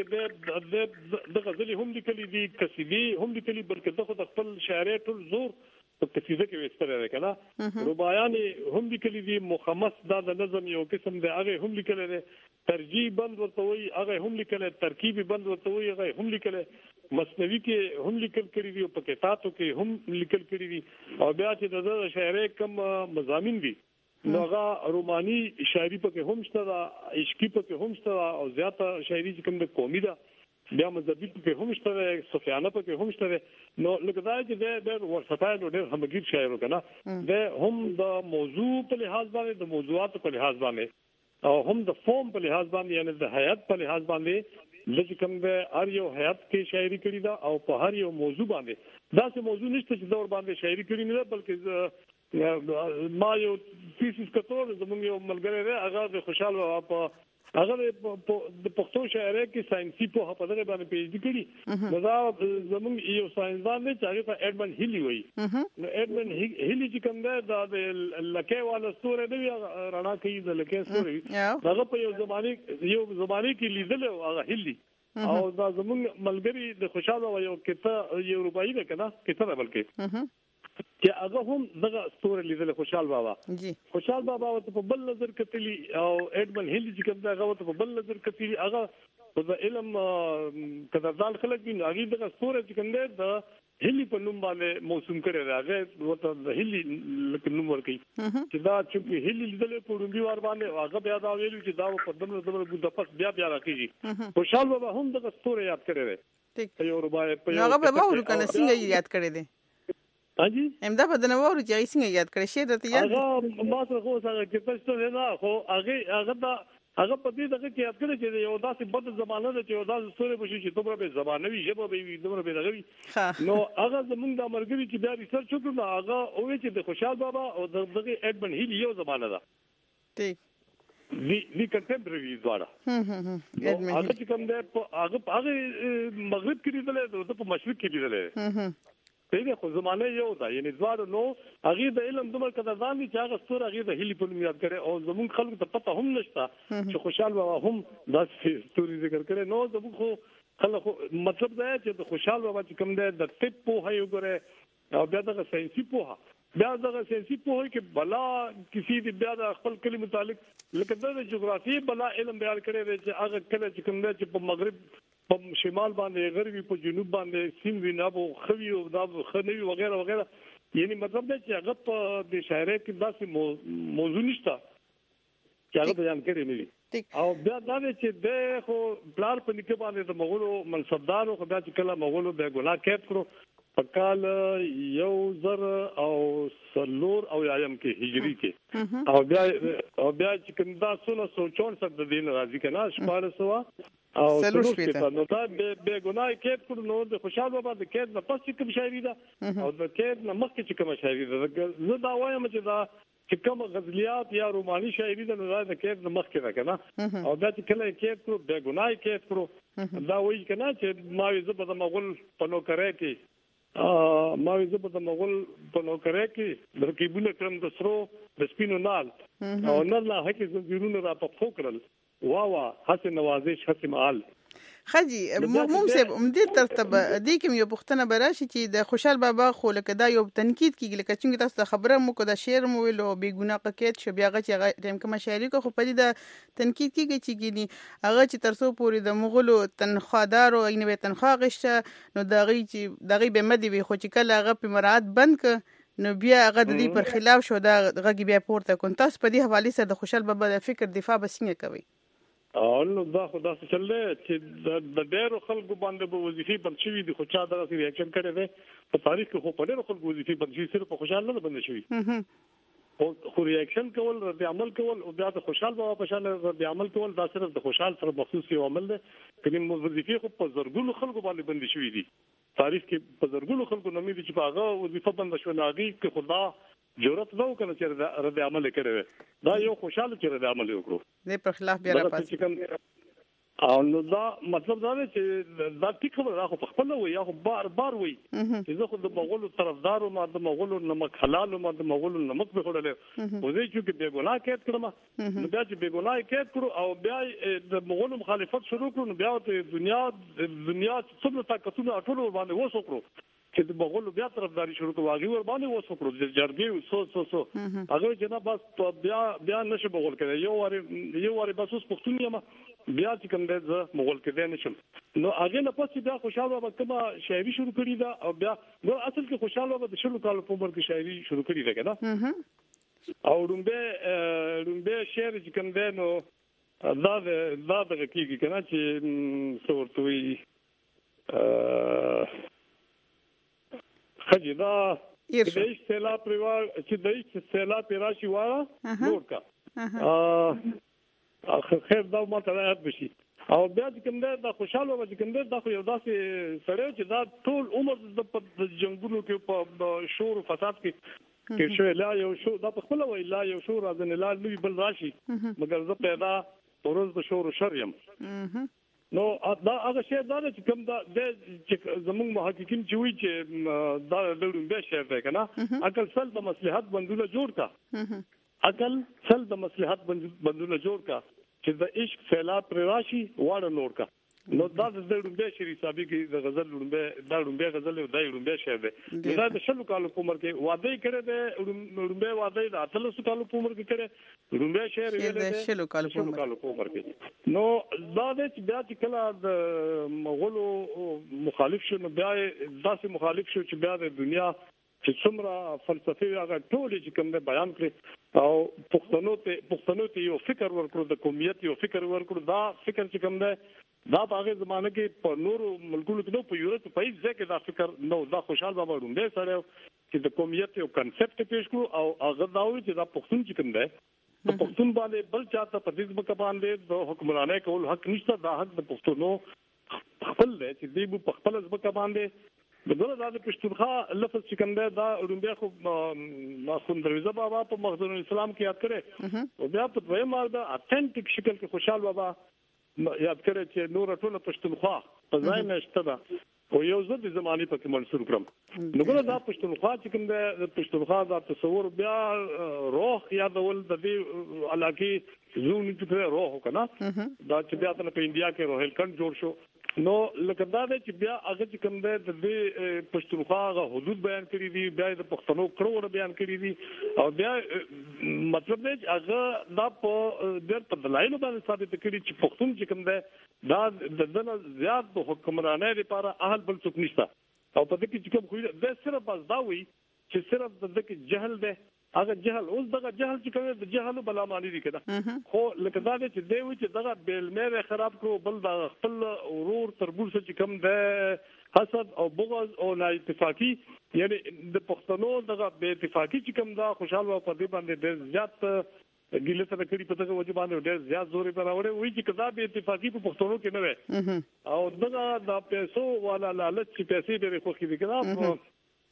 کې د غزل هم لیکلي دي قصیدې هم لیکلي بلکې د خپل شاعر ټول زور په قصیده کې وستره ده کنه ربايان هم لیکلي دي مخمس دا د نظم یو قسم دی هغه هم لیکلي دي ترجیح بند ورته وي هغه هم لیکلي ترکیب بند ورته وي هغه هم لیکلي مصنوی کې هم لیکل کړی دي او په کتابو کې هم لیکل کړی دي او بیا چې د شاعر کم مضامین دي نوغه روماني شاعري پکې هم شته عشقي پکې هم شته او زیاته شاعري چې کوم د قومي ده بیا مذهبي پکې هم شته صوفیانه پکې هم شته نو لکه دا چې د ورثتای نو ډېر همګیر شاعر وکنه د هم د موضوع په لحاظ باندې د موضوعات په لحاظ باندې او هم د فورم په لحاظ باندې یعنی د حیات په لحاظ باندې چې کوم د هر یو حیات کې شاعري کړې ده او په هر یو موضوع باندې دا څه موضوع نشته چې دور باندې شاعري کړې نه بلکې ما یو تیسیس کتور زموږ یو ملګری دی هغه د خوشحال بابا په هغه د پښتو شاعرۍ کې ساينسي په هغه باندې پی ایچ ډي کړی دا زموږ یو ساينسدان دی چې هغه ته ایډمن هیلی وایي نو ایډمن هیلی چې کوم دی دا د لکه والا ستوره دی رڼا کوي د لکه ستوره هغه په یو زمانه کې لیدل هغه هیلی او دا زموږ ملګری د خوشاله یو کته یو روپایي ده کنه کته بلکې چې هغه هم دغه ستوره لیدل خوشحال بابا خوشحال بابا په بل نظر کتلی او ایډمن هیلی چې کوم دا هغه په بل نظر کتلی هغه د علم قدردان خلک دي هغه دغه ستوره چې کوم دا هیلی په نوم باندې موسوم کړی راغی وته د هیلی لکه نوم ورکی چې دا چې هیلی لیدل په ډونګي وار باندې هغه بیا دا ویلو چې دا په دمر د پس بیا راکېږي خوشحال بابا هم دغه ستوره یاد کړی دی یو روبای په یو هغه به وورو کنه څنګه یاد کړی دی हाजी امدا په دنه وورو چې څنګه یاد کړی شي درته یاد هغه ما سره خو څنګه کې پښتو نه خو هغه په دې دغه کې یاد کړی چې یو داسې بد زمانه ده چې یو داسې سوري بشي چې دومره به زمانه وي ژبه به وي دومره به دغه وي نو هغه زمونږ د مرګري چې بیا ریسرچ وکړو هغه او چې د خوشحال بابا او دغه ایډمن هیلی یو زمانه ده ٹھیک وی کنټمپرری دواړه هغه چې کوم ده هغه مغرب کې لیدل او په مشرق کې لیدل دغه خو زمانه یو ده یعنی زوار نو هغه د علم دومره قدردان دي چې هغه ستوره هغه د هیلی په نوم یاد کړي او زموږ خلکو ته پته هم نشته چې خوشحال بابا هم داسې ستوري ذکر کړي نو زموږ خلکو مطلب دا چې د خوشحال بابا چې کوم ده د طب په هیو ګره او بیا د ساينسي په بیا د ساينسي په کې بلا کسی دی بیا د خپل کلی متعلق لکه د جغرافي بلا علم بیان کړي چې هغه کله چې کوم ده چې په مغرب په شمال باندې غربي په جنوب باندې سیم وینابو خوي او دا خنوي وغیرہ وغیرہ یعنی مطلب دا چې هغه په د شاعرۍ کې داسې موضوع نشته چې هغه بیان کړي نه وي او بیا دا چې د خو بلار په نکه باندې د مغولو منصبدارو خو بیا چې کله مغولو به ګناه کېد کړو په کال 1000 او سلور او یایم کې هجری کې او بیا چې کوم دا 1664 د دین راځي کنه 1400 او سلوش نو دا به ګناه کېد کړو نو د خوشحال بابا د کېد نه پس کوم شاعري ده او د کېد نه مخکې چې کوم شاعري ده زه دا وایم چې دا چې کوم غزلیات یا روماني شاعري ده نو دا د کېد نه مخکې ده کنه او دا چې کله کېد کړو به ګناه کېد کړو دا وایي کنه چې ما زه په مغول په نوکرۍ کې ما زه په مغول په نوکرۍ کې رقیبونه کړم د سرو د سپینو نال او نن لا هکې زیرونه را په فوکرل وا حسن نوازش حسن مال خجی موږ سه دې ترتب دې کوم یو پښتنه براشي چې د خوشحال بابا خو لکه دا یو تنقید کیږي لکه څنګه تاسو خبره مو کو دا شعر مو ویلو بے ګناه قید شو بیا هغه چې ټیم کوم شاعري کو خو په دې د تنقید کیږي چې ګینی هغه چې ترسو پوری د مغولو تنخوادار او اینه تنخوا غشته نو دغه به مدي وي خو چې کله هغه په مراد بند ک نو بیا هغه د دې پر خلاف شو دا غږی بیا پورته کون تاسو په دې حواله سره د خوشحال بابا د فکر دفاع بسنګ کوي نو دا خدا څه چلله چې د ډېرو خلکو باندې به وظیفې بند شوي دي خو چا دا ریاکشن کړی دی په تاریخ کې خو په ډېرو خلکو وظیفې بند شوي صرف په خوشحال نه بند شوي خو ریاکشن کول رد عمل کول او بیا د خوشحال بابا په شان رد عمل کول دا صرف د خوشحال سره مخصوص یو عمل دی کله وظیفې خو په زرګونو خلکو باندې بند شوي دي تاریخ کې په زرګونو خلکو نومې دي چې په هغه وظیفه بند شو ناغي کې خدا جرأت نو کنه چې رد عمل کړي دا یو خوشاله چې رد عمل وکړو دې پر خلاف بیا راپاتې او نو دا مطلب دا دی چې دا ټیک خبره خو خپل وي یا خو بار وي چې زه خو د مغولو طرفدار ما د مغولو نمک حلال ما د مغولو نمک به خورلې او زه چې به ګناه کېد کړم نو بیا چې به ګناه کېد کړو او بیا د مغولو مخالفت شروع کړو نو بیا د دنیا څومره طاقتونه ټول باندې وسوکړو چې د مغولو بیا طرفداري شروع کړو هغه ور باندې وسوکړو د جرګې سو هغه جناب بس بیا نشه مغول کړي یو واره بس اوس پښتون یم بیا چې کوم د مغول کېدل نشم نو هغه نه پاتې بیا خوشحال بابا کومه شاعري شروع کړې ده او بیا نو اصل کې خوشحال بابا د شلو کال په عمر کې شاعري شروع کړې ده کنه او رومبه شعر چې کوم ده نو دا د کېږي کنه چې څورتوي خجی دا چې د سیلاب پریوار چې د سیلاب راشي واره نور کا خیر دا ما ته یاد بشي او بیا چې کوم دا خوشاله و چې کوم دا خو یو داسې سره چې دا ټول عمر د جنگونو کې په شور او فساد کې شو لا یو شو دا په خپل وی لا یو شو راځنه لا نوی بل راشي مګر زه پیدا ورځ د شور او شر یم نو دا هغه شی دا چې کوم دا چې زموږ محققین چې وی چې دا لړم به شی دی کنه عقل سل د مصلحت بندونه جوړ کا عقل سل د مصلحت بندونه جوړ کا چې د عشق سیلاب پر راشي واړه نور کا نو دا د لړم به شی حسابي کې د غزل لړم به دا لړم به غزل دا لړم به شی دی دا د شلو کالو په عمر کې واده کړی دی لړم به واده د اتلسو کالو په عمر کې کړی لړم به شی ویل دی شلو کالو په عمر کې نو دا د بیا چې کله د مغولو مخالف شو نو بیا داسې مخالف شو چې بیا د دنیا چې څومره فلسفي هغه ټول چې کوم بیان کړي او پښتنو ته یو فکر ورکړو د قومیت یو فکر ورکړو دا فکر چې کوم دی دا په هغه زمانه کې په نورو ملکونو کې نو په یورپ په هیڅ ځای کې دا فکر نو دا خوشحال بابا روندې سره چې د قومیت یو کنسپټ پیش کړو او هغه دا وایي چې دا پښتون چې کوم دی د پښتون باندې بل چاته په دې ځکه باندې د حکمرانۍ کول حق نشته دا حق د پښتونو خپل دی چې دوی په خپل ځکه باندې دغه د پښتونخوا لفظ چې کوم دی دا روندې خو ماخون دروازه بابا په مخزن الاسلام کې یاد کړي او بیا په دویم مال دا اتنټیک شکل کې خوشحال بابا یاد کړی چې نور ټول پښتونخوا په ځای نشته دا او یو ځل د زماني په منصور کړم نو ګره دا پښتونخوا چې کوم د پښتونخوا دا تصور بیا روح یادول د دې علاقې زون چې روح کنه دا چې بیا په انډیا کې روهلکند جوړ شو نو لکه دا چې بیا هغه چې کوم د دې پښتونخوا غو حدود بیان کړی دي بیا د پښتنو کړو بیان کړی دي او بیا مطلب دی هغه دا په د دلایلو باندې ثابت کړي چې پښتون چې کوم دی دا د دنه زیات د حکمرانۍ لپاره اهل بل څوک نشته او په دې کې چې کوم خو د صرف بس دا وي چې صرف د دې جهل دی هغه جهل اوس دغه جهل چې کوي د جهل بلا معنی دي کړه خو لکه دا چې دی وي چې دغه بیل مې خراب کړو بل د خپل ورور تربور چې کوم د حسد او بغض او نا اتفاقی یعنی د پښتنو دغه بے اتفاقی چې کوم دا خوشاله په دې باندې ډېر زیات ګیله سره کړي په دغه وجه باندې ډېر زیات زوري براوړي وي چې کدا بے اتفاقی په پښتنو کې نه وي او دغه د پیسو والا لالچ چې پیسې به خو کې کړه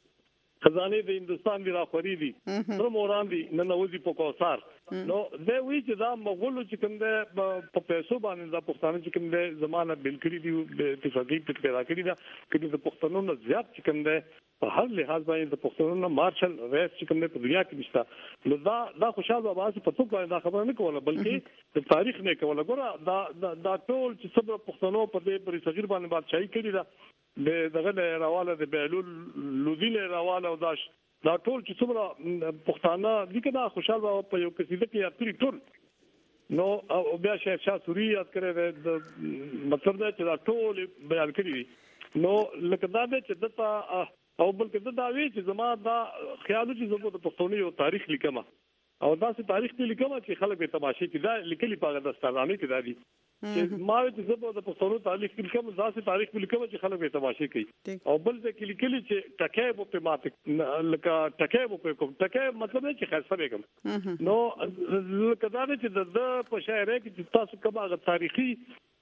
خزانه د هندستان دی راخوري دي تر موران دي نن وځي په کوثر نو د وی چې دا مغول چې کوم د په پیسو باندې د پښتانه چې کوم د زمانه بلکړي دي د اتفاقی په پیدا کړی دا چې د پښتنو نه زیات چې کوم د په هر لحاظ باندې د پښتنو نه مارشل ریس چې کوم په دنیا کې نشته نو دا خوشاله بابا په څوک باندې دا خبره نه کوله بلکې د تاریخ نه کوله ګوره دا ټول چې صبر پښتنو په دې پر صغیر باندې بادشاہي کړی دا دغه راواله د بیلول لودینه راواله او دا ټول چې څومره پښتانه دي کدا خوشاله بابا په یو قصیده کې یاد کړی ټول نو او بیا شاه سوري یاد کړی د مطلب دا چې دا ټول بیان کړی نو لکه دا چې دته او بلکې دا وی چې زما دا خیال چې زموږ د پښتوني یو تاریخ لیکم او دا سي تاریخ کې لیکم چې خلک به تماشې کې دا لیکلي په داستانامه کې دا دي چې ما چې زموږ د پښتوني تاریخ کې لیکم دا سي تاریخ کې لیکم چې خلک به تماشې کوي او بل ځکه لیکلي چې ټکه په پمات لکه ټکه په کوم ټکه مطلب چې خاصه به کوم نو لکه دا چې د په شاعرۍ کې تاسو کومه تاریخي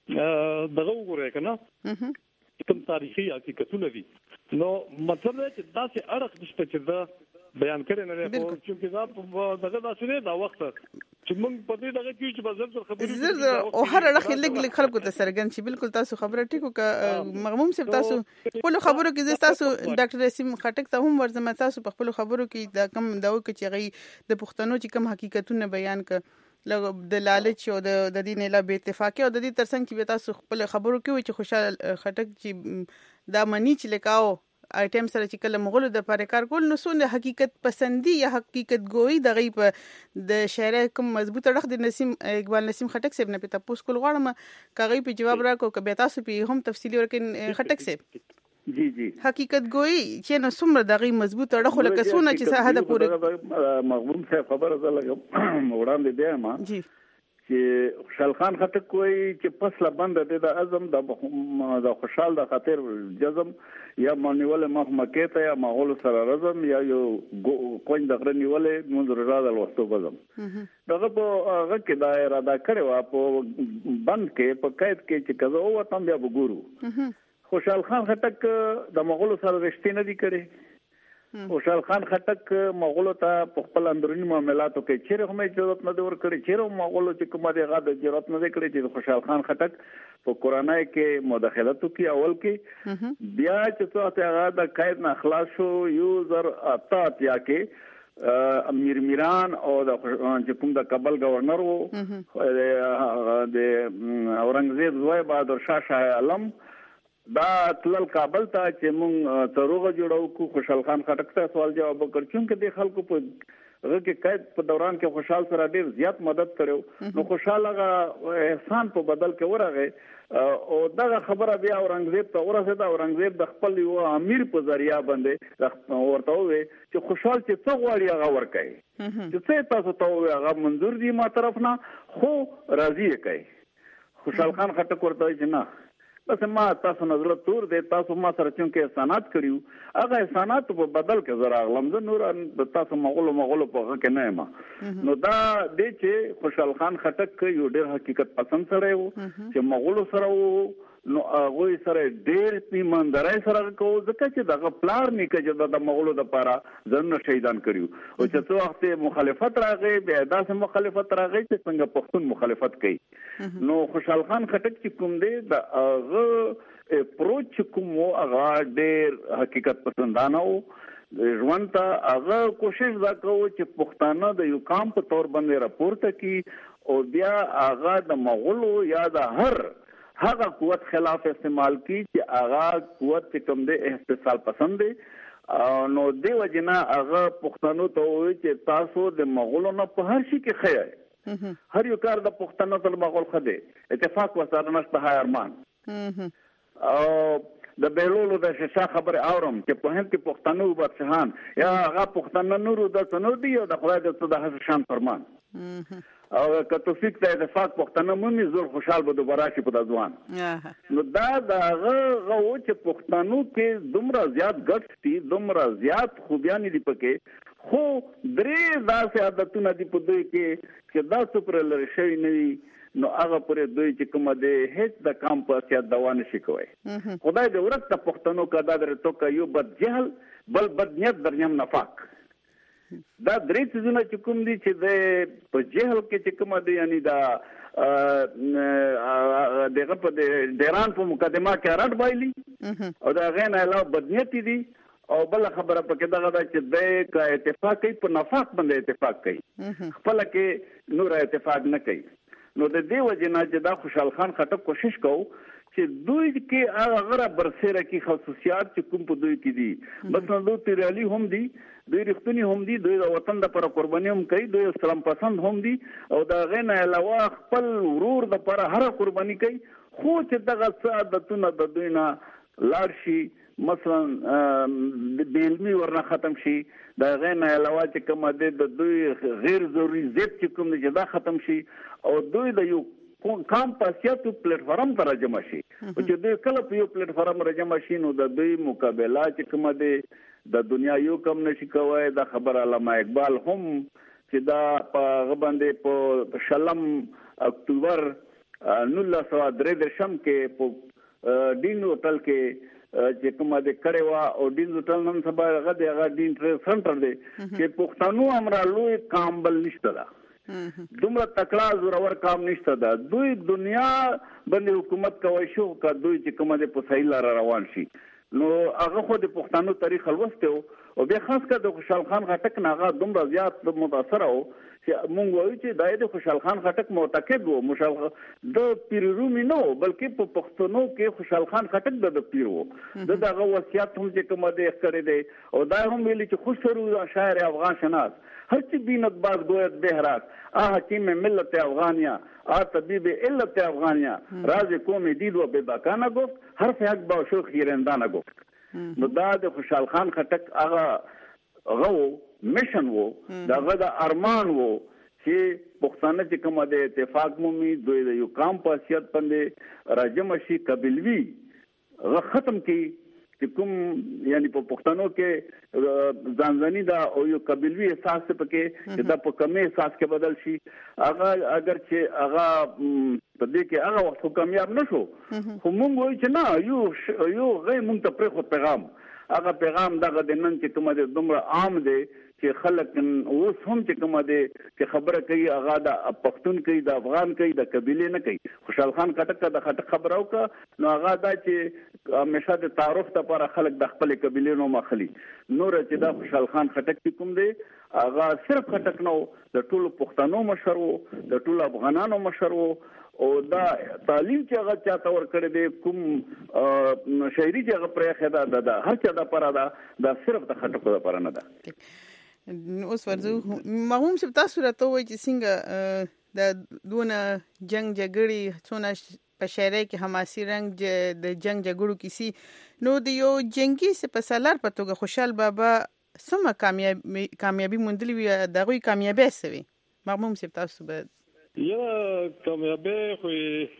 دغه وګورئ کنه کوم تاریخي حقیقتونه دي نو مطلب چې تاسو اړه نشته چې دا بیان کړي نه خو چې دا دغه داسې دا وخت چې موږ په دې دغه کې چې بازار خبرې او هر اړه لګ خلکو ته سرګن شي بالکل تاسو خبره ټیکو ک مغموم سپ تاسو په خبرو کې تاسو ډاکټر رسیم خټک ته هم ورزمه تاسو په خپل خبرو کې دا کم داو کې چې غي د پښتنو چې کم حقیقتونه بیان ک د لالچ او د دې نه لا به اتفاقی او د دې ترڅنګ کې تاسو خپل خبرو کې وي چې خوشاله خټک چې دا منی چې لکاو آیټم سره چې کله مغولو د پاره کار کول نو سونه حقیقت پسندي یا حقیقت ګوئی د غیب د شاعر کوم مضبوط اړه د نسیم اقبال نسیم خټک صاحب نه پته پوس کول غواړم کاغی په جواب راکو ک به تاسو په هم تفصیلی ورکې خټک صاحب جی حقیقت ګوئی چې نو څومره دغه مضبوط اړه خو لکه سونه چې ساده پورې مغموم صاحب خبره ده لګم وړاندې دی ما جی چې خوشحال خان خټک کوي چې فصله بند د اعظم د خوشحال د خاطر جزم یا مانیول مخمکه ته یا مغول سره رزم یا یو کوین د غره نیولې منظور راځل وستو بزم دغه په هغه کې دا اراده کړو په بند کې په قید کې چې کزه او تم بیا وګورو خوشحال خان خټک د مغول سره رښتینه دي کړي خوشحال خان خټک مغول ته په خپل اندرونی معاملاتو کې چیرې هم اجازه نه ور کړی چیرې مغول چې کومه دغه د ضرورت نه کړی چې خوشحال خان خټک په قرآنای کې مداخلتو کې اول کې بیا چې څو هغه د قید نه خلاص شو یو زر اطاعت یا کې امیر میران او د چې کوم د کابل گورنر وو د اورنګزیب زوی بهادر شاه عالم دا تلل کابل ته چې مونږ تروغه جوړو کو خوشحال خان خټک ته سوال جواب وکړ چې د خلکو په هغه کې قید په دوران کې خوشحال سره ډیر زیات مدد کړو نو خوشحال هغه احسان په بدل کې ورغه او دا خبره بیا اورنګزیب ته ورسېده اورنګزیب د خپل یو امیر په ذریعہ باندې ورته وې چې خوشحال چې څو غواړي هغه ورکړي چې څه تاسو ته هغه منظور دي ما طرف نه خو راضي کوي خوشحال خان خټک ورته چې نه بس ما تاسو نظر تور دې تاسو ما سره چې احسانات کړیو هغه احسانات په بدل کې زرا غلم زه نور تاسو مغول په هغه کې نه ما نو دا دې چې خوشحال خان خټک یو ډېر حقیقت پسند سره وو چې مغول سره وو نو هغه سره ډېر پیمانداري سره کو ځکه چې دغه پلار نیکه چې د مغولو د پاره ځنه شهیدان کړیو او چې څو وخت مخالفت راغی به داسې مخالفت راغی چې څنګه پښتون مخالفت کوي نو خوشحال خان خټک چې کوم دی د هغه اپروچ کوم هغه ډېر حقیقت پسندانه وو ژوند ته هغه کوشش وکاو چې پښتانه د یو قام په تور باندې راپورته کی او بیا هغه د مغولو یا د هغه قوت خلاف استعمال کی چې هغه قوت کوم دی استحصال پسند دی نو دی وجنا هغه پښتنو ته وایي چې تاسو د مغولو نه په هر شي کې خیر هر یو کار د پښتنو تر مغول خده اتفاق وسره نشته ارمان او د بیلولو د شیشه خبره اورم چې په هند کې پښتنو بادشاہان یا هغه پښتنو نورو د سنو دی او د خدای د صدا شان فرمان او که توفیق ته اتفاق پښتنه مونږ زور خوشحال به دوباره شي په ځوان نو دا دغه غو چې پښتنو کې دومره زیات ګټ دي دومره زیات خوبیان دي پکې خو درې داسې عادتونه دي په دوی کې چې دا سپر لری شوی نه وي نو هغه پرې دوی چې کومه ده هیڅ د کام په سیاست دوان شي کوي خدای دې ورته پښتنو کا دا درته کو یو بد جهل بل بد نیت درنیم نفاق دا درې څه چې کوم دي چې د په جهل کې چې کوم دي یعنی دا دغه په ډیران په مقدمه کې راټ بایلی او دا غین علاوه بدنیتی دي او بل خبره پکې دغه چې د کا اتفاق کوي په نفاق باندې اتفاق کوي خپل کې نور اتفاق نه کوي نو د دې وجه نه چې دا خوشحال خان خټک کوشش کوي چې دوی کې هغه غره برسره کې خصوصیات چې کوم په دوی کې دي مثلا دوی تیرالی هم دي دوی رښتونی هم دي دوی د وطن د پر قرباني هم کوي دوی اسلام پسند هم دي او دا غنه علاوه خپل ورور د پر هر قرباني کوي خو چې دغه سعادتونه د دوی نه لاړ شي مثلا بیلمی ورنه ختم شي دا غنه علاوه چې کوم د دوی غیر ضروري زیات چې کوم دي دا ختم شي او دوی د یو کام پاسیاتو پلیټ فارم ته راجمع شي او چې دوی کله په یو پلیټ فارم راجمع شي نو د دوی مقابله چې کوم دي د دنیا یو کم نشي کوي دا خبر علامه اقبال هم چې دا په باندې په شلم اکتوبر 1903 کې په ډین هوټل کې چې کومه د کړي وا او ډین هوټل نن سبا هغه ډین ټریډ سنټر دی چې پښتنو امر لوی کام بل نشته دا دومره تکړه زورور کام نشته دا دوی دنیا باندې حکومت کوي شو کا دوی چې کومه د په صحیح لار روان شي نو هغه خو د پښتنو تاریخ لوسته او بیا خاص کر د خوشحال خان خټک ناغه دومره زیات متاثر او چې مونږ وایو چې د خوشحال خان خټک معتقد وو مشال د پیرومي نو بلکې په پښتنو کې خوشحال خان خټک د پیر وو دغه وصیت هم چې کومه د کړی دی او دا هم ویلي چې خوشرو شاعر افغان شناس هر چی بینت باز گوید بهرات حکیم ملت افغانیا طبیب علت افغانیا راز قوم دید و بباکانه گفت حرف حق با شوخ خیرندانه گفت نو دا د خوشحال خان خټک هغه غو میشن وو دغه د ارمان وو چې پښتانه چې کومه د اتفاق مومي دوی د یو قام په حیثیت باندې راجم شي قبیلوي غ ختم کی چې کوم یعنی په پښتنو کې ځانځاني دا او یو قبیلوي احساس پکې چې دا په کمی احساس کې بدل شي هغه اگر چې هغه په دې کې هغه وخت کامیاب نشو خو موږ وایو چې نه یو غي موږ ته پرې پیغام هغه پیغام دغه د نن چې کومه د دومره عام دی چې خلک اوس هم چې کومه دی چې خبره کوي هغه د پښتون کوي د افغان کوي د قبيله نه کوي خوشحال خان خټک د خټک خبرو کا نو هغه دا چې همیشه د تعارف لپاره خلک د خپل قبيله نو مخلي نور چې دا خوشحال خان خټک کوم دی هغه صرف خټک نو د ټولو پښتنو مشر وو د ټولو افغانانو مشر وو او دا تعلیم چې هغه چاته ور کړی دی کوم شاعري چې هغه پرې خدا دا هر چا د پاره دا صرف د خټکو لپاره نه ده اوس ورځو مغوم چې تاسو راته وایي چې څنګه د دونه جنگ جګړې څونه په شاعرۍ کې حماسي رنګ د جنگ جګړو کیسي نو د یو جنگي سپسالار په توګه خوشحال بابا سمه کامیابی موندلی وي دغه کامیابی سوي مغوم چې تاسو به یا کامیابی خو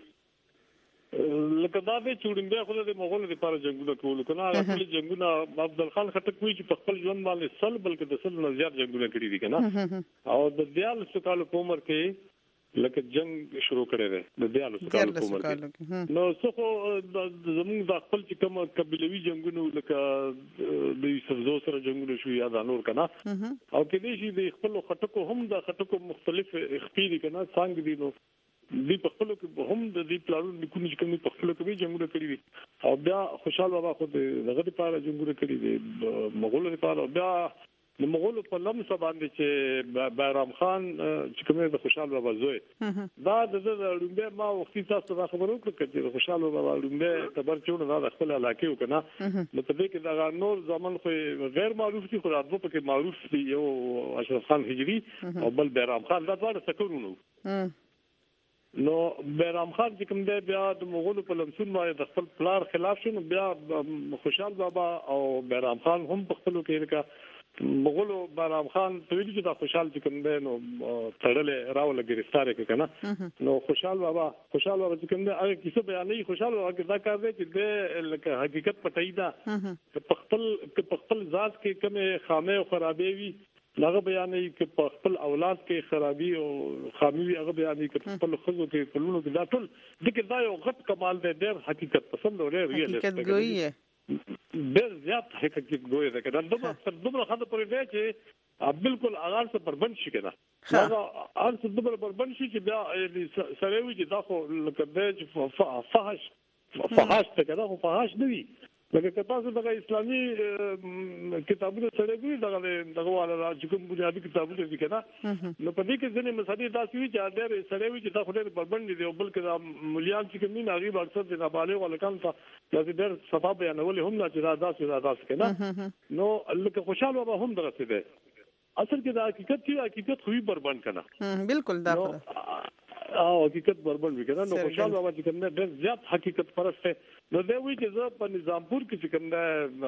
لکه دا به چوډنګ خو د مغول لپاره جنگونه کول کنه خپل جنگونه عبدال خان خټک وی چې په خپل ژوند باندې سل بلکې د سل نه زیات جنگونه کړی دي کنه او د دیال سکال په عمر کې لکه جنگ شروع کړی دی د دیال سکال په عمر کې نو څه زموږ د خپل چې کوم قبيلوي جنگونه لکه د سبزو سره جنگونه شو یا د نور کنه او کې دې شي د خپل خټکو هم د خټکو مختلف خپيري کنه څنګه دي نو دی په خپل کې هم د دې پلانونو نکونه چې کوم په خپل کې جنگونه کړی دي او بیا خوشحال بابا خو دغه لپاره جنگونه کړی دي مغول لپاره بیا د مغول په لمس باندې چې بایرام خان چې کومه د خوشحال بابا زوی دا د لومبه ما وختي تاسو دا خبرو کړو چې خوشحال بابا لومبه تبر چونه دا خپل علاقې وکنه مطلب کې دا نور ځمن خو غیر معروف دي خو راځو په کې معروف دي یو اشرف خان هجری او بل بایرام خان دا ډول سکرونو نو بیرام خان چې کوم دی بیا د مغولو په لمسون باندې د خپل پلار خلاف شو بیا خوشحال بابا او بیرام خان هم په خپل کې لکه مغولو بیرام خان ته ویل چې دا خوشحال چې کوم دی نو تړلې راول گرفتار کې کنه نو خوشحال بابا چې کوم دی هغه کیسه بیانې خوشحال بابا دا کار دی چې د لکه حقیقت پټای دا په خپل ذات کې کومه خامه او خرابې وي هغه بیانې کې په خپل اولاد کې خرابي او خامي هغه بیانې کې په خپل خزو کې په لونو کې دا ټول دغه دا یو غټ کمال دی ډېر حقیقت پسند او ډېر ریالیسټیک دی ډېر زیات حقیقت ګوي دی کله دومره خاطر پرې دی چې بالکل اغاز ته بربند شي کنه هغه اغاز ته دومره بربند شي چې بیا سره وي چې دا خو لکه د فحش ته کنه خو فحش نه وي لکه تاسو د اسلامي کتابونو سره ګورئ دغه والا چې کوم بنیادی کتابونه دي کنه نو په دې کې ځینې مسالې تاسو وی چې ډېر سره وی چې دا خو ډېر بربند دي او بلکې مليان چې کوم نه غریب اکثر د نابالغ ولکان ته د ډېر صفه بیانول هم نه چې دا داس کنه نو لکه خوشاله به هم درته ده اصل کې دا حقیقت خو بربند کنه بالکل دا او حقیقت بربند وکړه نو خوشحال بابا چې کوم ډېر زیات حقیقت پرست نو دوی وی چې زه په نظامپور کې چې کوم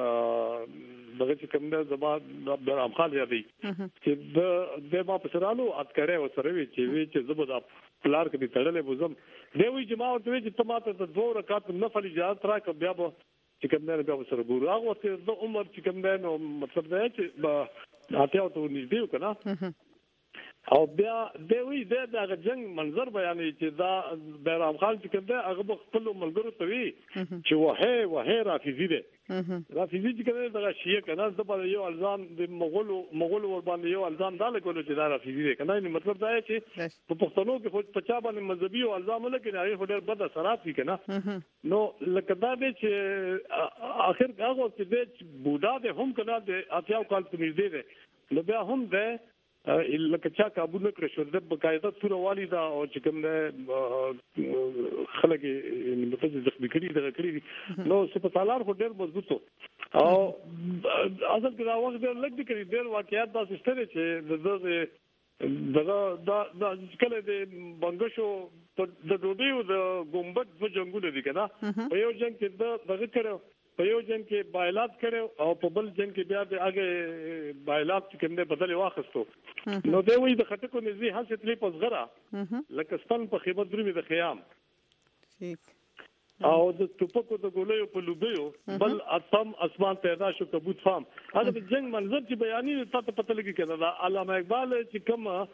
دغه چې کوم د زما بیرام خان یادې چې د ما په سرالو اتکره او سره وی چې زبر پلار کې تړلې بوزم دوی وی چې ما ورته چې تماته د 2 رکعات نفل اجازه راک بیا به چې کوم نه بیا سره ګورو هغه وخت د عمر چې کوم نو مطلب دا چې اته او ته نږدې وکنه او بیا دوی د جنگ منظر بیانې چې دا بیرام خان چې کوم دی هغه خپل ملګرو ته وی چې وه رافضي دی رافضي چې کوم دا شیعه کنه د یو الزام د مغول ور باندې یو الزام دا لګول چې دا رافضي دی کنه مطلب دا چې په پښتنو کې خو په چا باندې مذهبي او الزام نه کوي هغه ډېر بد اثرات وی کنه نو لکه دا دی چې اخر هغه چې بوډا دی هم کنه د اتیاو کال په نږدې دی نو بیا هم دی لکه چا کابو نه کړ شو د بقاعده تور والی دا او چې کوم نه خلک متج زخمی کړي نو سپتالار خو ډېر مضبوط او اصل کې دا وخت ډېر لګ دي کړي ډېر واقعیات دا ستاره چې دا کله د بنگشو د ډوډۍ او د ګمبد په جنگونه دي کنه په یو جنگ کې دغه کړو په یو جنگ کې بایلات کړو او په بل جنگ کې بیا د هغه بایلات کوم نه بدل واخستو نو دوی وي د خټکو نزي حاصل لري په صغرا لکه ستن په خیبت درمي د خیام او د ټوپکو د ګولیو په لوبيو بل اتم اسمان پیدا شو کبوت فام هغه د جنگ منظر چې بیانې تاسو پته لګی کړه دا علامه اقبال چې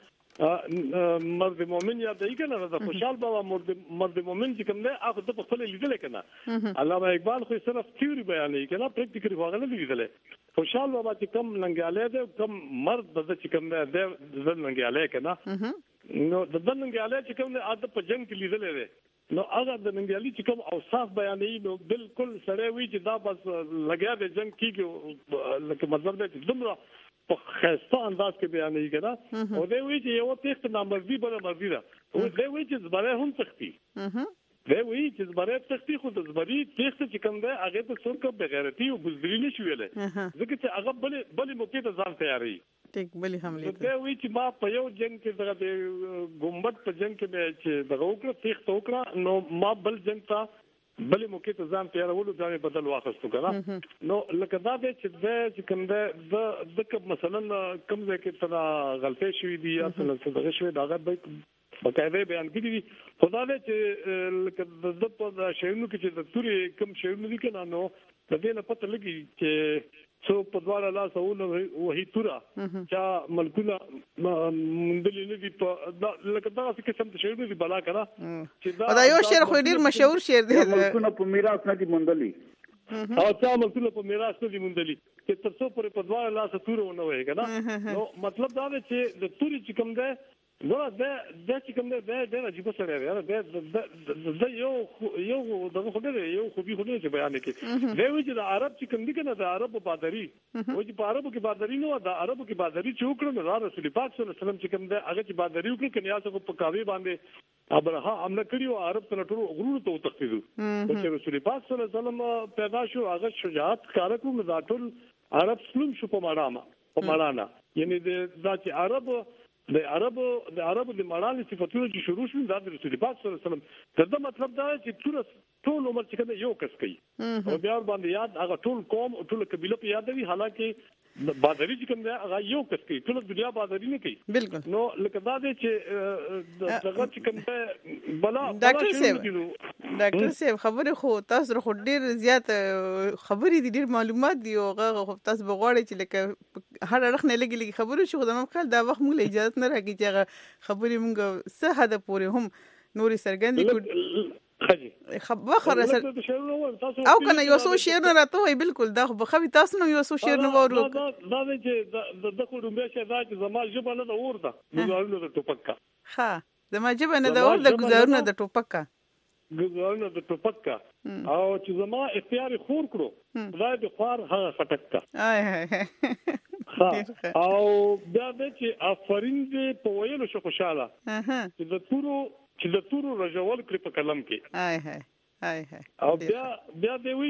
کوم مرد مومن یا دای کنه دا خوشحال بابا مرد مومن چې کوم نه هغه د خپل لیدل کنه علامه اقبال خو صرف تیوري بیانې کنه پریکټیکلی هغه نه لیدل خوشحال بابا چې کوم لنګاله ده کوم مرد د چې کوم نه د لنګاله کنه نو د لنګاله چې کوم نه عادت په جنگ کې لیدل دی نو هغه د ننګیالي چې کوم اوصاف بیانې نو بالکل سره وی چې دا بس لګیا د جنگ کیږي لکه مطلب دی چې دومره په خاصه انداز کې بیانې کړه او دوی وی چې یو تخت نامرضی بل مرضی ده او دوی وی چې زبره هم تختی دوی وی چې زبره تختی خو د زبري تخت چې کوم دی هغه ته څوک به غیرتی او بزدلی نشي ویلې ځکه چې هغه بل موقع ته ځان تیاری ټیک بلی حمله دوی وی چې ما په یو جنگ کې دغه ګمبد په جنگ کې چې دغه وکړه تخت وکړه نو ما بل جنگ ته بل موقع ته ځان تیارولو ځان بدل واخستو کنه نو لکه دا چې کوم د مثلا کوم ځای کې تنا غلطي شوې دي یا څه دغه شوې دا به بقاعده بیان کړی دي خدا دې چې لکه د په شعرونو کې چې د توري کوم شعرونه دي کنه نو د دې نه پته لګي چې څو په دواړه لاس او وਹੀ تورا چې ملکونه مندلې نه دي په لکه دا څه قسم د شعرونو دي بلا کړه چې دا یو شعر خو ډیر مشهور شعر دی ملکونه په میراث نه دي مندلې او چې ملکونه په میراث نه دي مندلې چې تر څو پر په دواړه لاس تورو نه وي کنه نو مطلب دا دی چې د توري چې کوم ده نو دا چې کوم ده د عجیب سره دی دا یو دغه خو دی یو خو به خو نه بیان کې دی چې د عرب چې کوم دي کنه د عربو بادری او چې په عربو کې بادری نو د عربو کې بادری چې وکړو نو رسول پاک صلی الله علیه وسلم چې کوم ده هغه چې بادری وکړو کنیا څه په کاوی باندې ابرها حمله کړیو عرب ته ټول غرور ته تختیدو چې رسول پاک صلی الله علیه وسلم پیدا شو هغه شجاعت کارکو مذاتل عرب سلم شو په مارانا یعنی دا چې عرب د عربو د مړانې صفاتونه چې شروع شول د رسول پاک صلی الله علیه وسلم دا مطلب دا چې ټول عمر چې کنه یو کس کوي او بیا باندې یاد هغه ټول قوم او ټول قبيله په یاد وي حالانکه بادری چې کوم دی هغه یو کس کوي ټول دنیا بادری نه کوي بالکل نو لکه دا دی چې دغه چې کوم دی بلا ډاکټر صاحب خبره خو تاسو خو ډیر زیات خبرې دي ډیر معلومات دي او هغه تاسو بغواړئ چې لکه هر اړخ نه لګي خبرو شو د مخکل دا وخت موږ اجازه نه راکړي چې هغه خبرې موږ څه حد پورې هم نوري سرګندې کو خبر او کنه یو څو شعر نه راته وای بالکل دا خو بخوي تاسو نو یو څو شعر نه وورو دا چې د خو رومبه شه دا چې زما جبه نه د اور ده ګزارونه د ټوپکا ها زما جبه نه د اور د ګزارونه د ټوپکا او چې زما اختیار خور کړو خدای د خوار هغه خټکا او دا چې افرین دې په ویلو شو خوشاله چې د تورو رجول کړ په کلم کې او بیا دی وی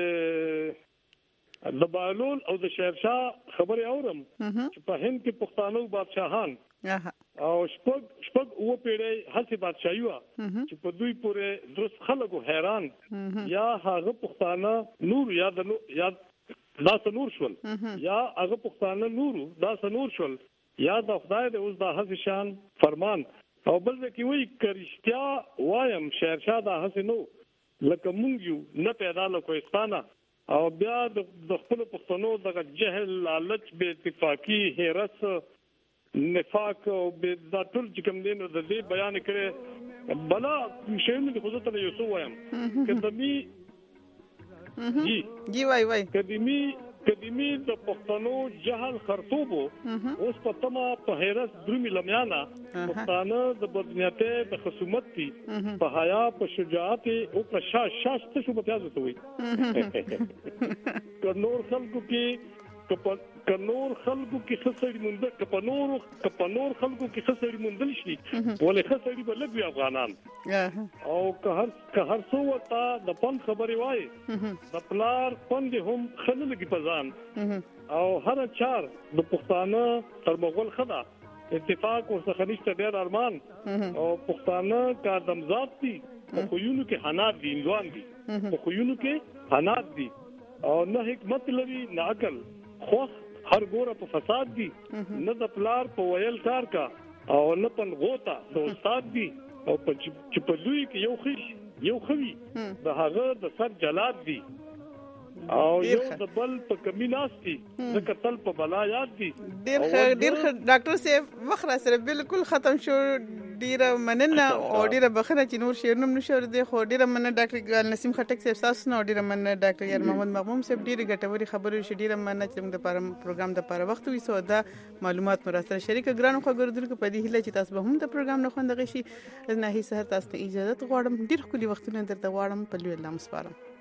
چې د بالول او د شهرشاه خبري اورم چې په هند کې پښتانو بادشاہان او شپږ او پیړۍ هڅه بادشاہي وا چې په دوی پورې درس خلکو حیران یا هغه پښتانه نور یا دا سنور شول یا هغه پښتانه نور دا سنور شول یا د خدای د اوس د هڅه شان فرمان او بل ځکه وی کرشتیا وایم شهرشاه د هڅه نو لکه مونږ یو نه پیدا له کوهستانه او بیا د خپل پښتنو د جهل لالچ به اتفاقی هرس نفاق او به د ټول کوم دین د دې بیان کړي بلا شیونه د خصوصا یو سو وایم کدمی جی وای کدمی د پښتنو جهل خرطوبو اوس په تمه په هرس درومي لمیانا پښتانه د بدنیته د خصومت دي په حیا په شجاعت او په شاش ته شو په تاسو وي کنور خلکو کې خسرې مونږ کپنور خلکو کې خسرې مونږ شي ولې خسرې په لګوي افغانان او که هر څو وتا د پن خبري وای د پلار پند هم خلل کې پزان او هر چار د پښتانه تر مغول خدا اتفاق او سخنیشت ډیر ارمان او پښتانه کا دمزاد دي په خوینو کې حنات دي انځوان دي په خوینو کې حنات دي او نه حکمت لري نه عقل خو هر ګوره په فساد دي نه د پلار په ویل کار کا او نه پن غوتا د استاد دي او چې په دوی کې یو خوي د هغه د سر جلاد دي او یو د بل په کمی ناشتي د قتل په بلا یاد دي ډیر ډاکټر صاحب وخت سره بالکل ختم شو ډیره مننه او ډیره بخنه چې نور شیرنم نشور دی خو ډیره مننه ډاکټر ګل نسیم خټک صاحب تاسو نو ډیره مننه ډاکټر یار محمد مغموم صاحب ډیره ګټوري خبرې شې ډیره مننه چې موږ د پروګرام د لپاره وخت وي سو دا معلومات مو سره شریک ګرانو خو ګردونکو په دې هله چې تاسو به هم د پروګرام نه خوندغه شي نه هي سهار تاسو ته اجازه غواړم ډیر خولي وختونه درته غواړم په لوی الله مسپارم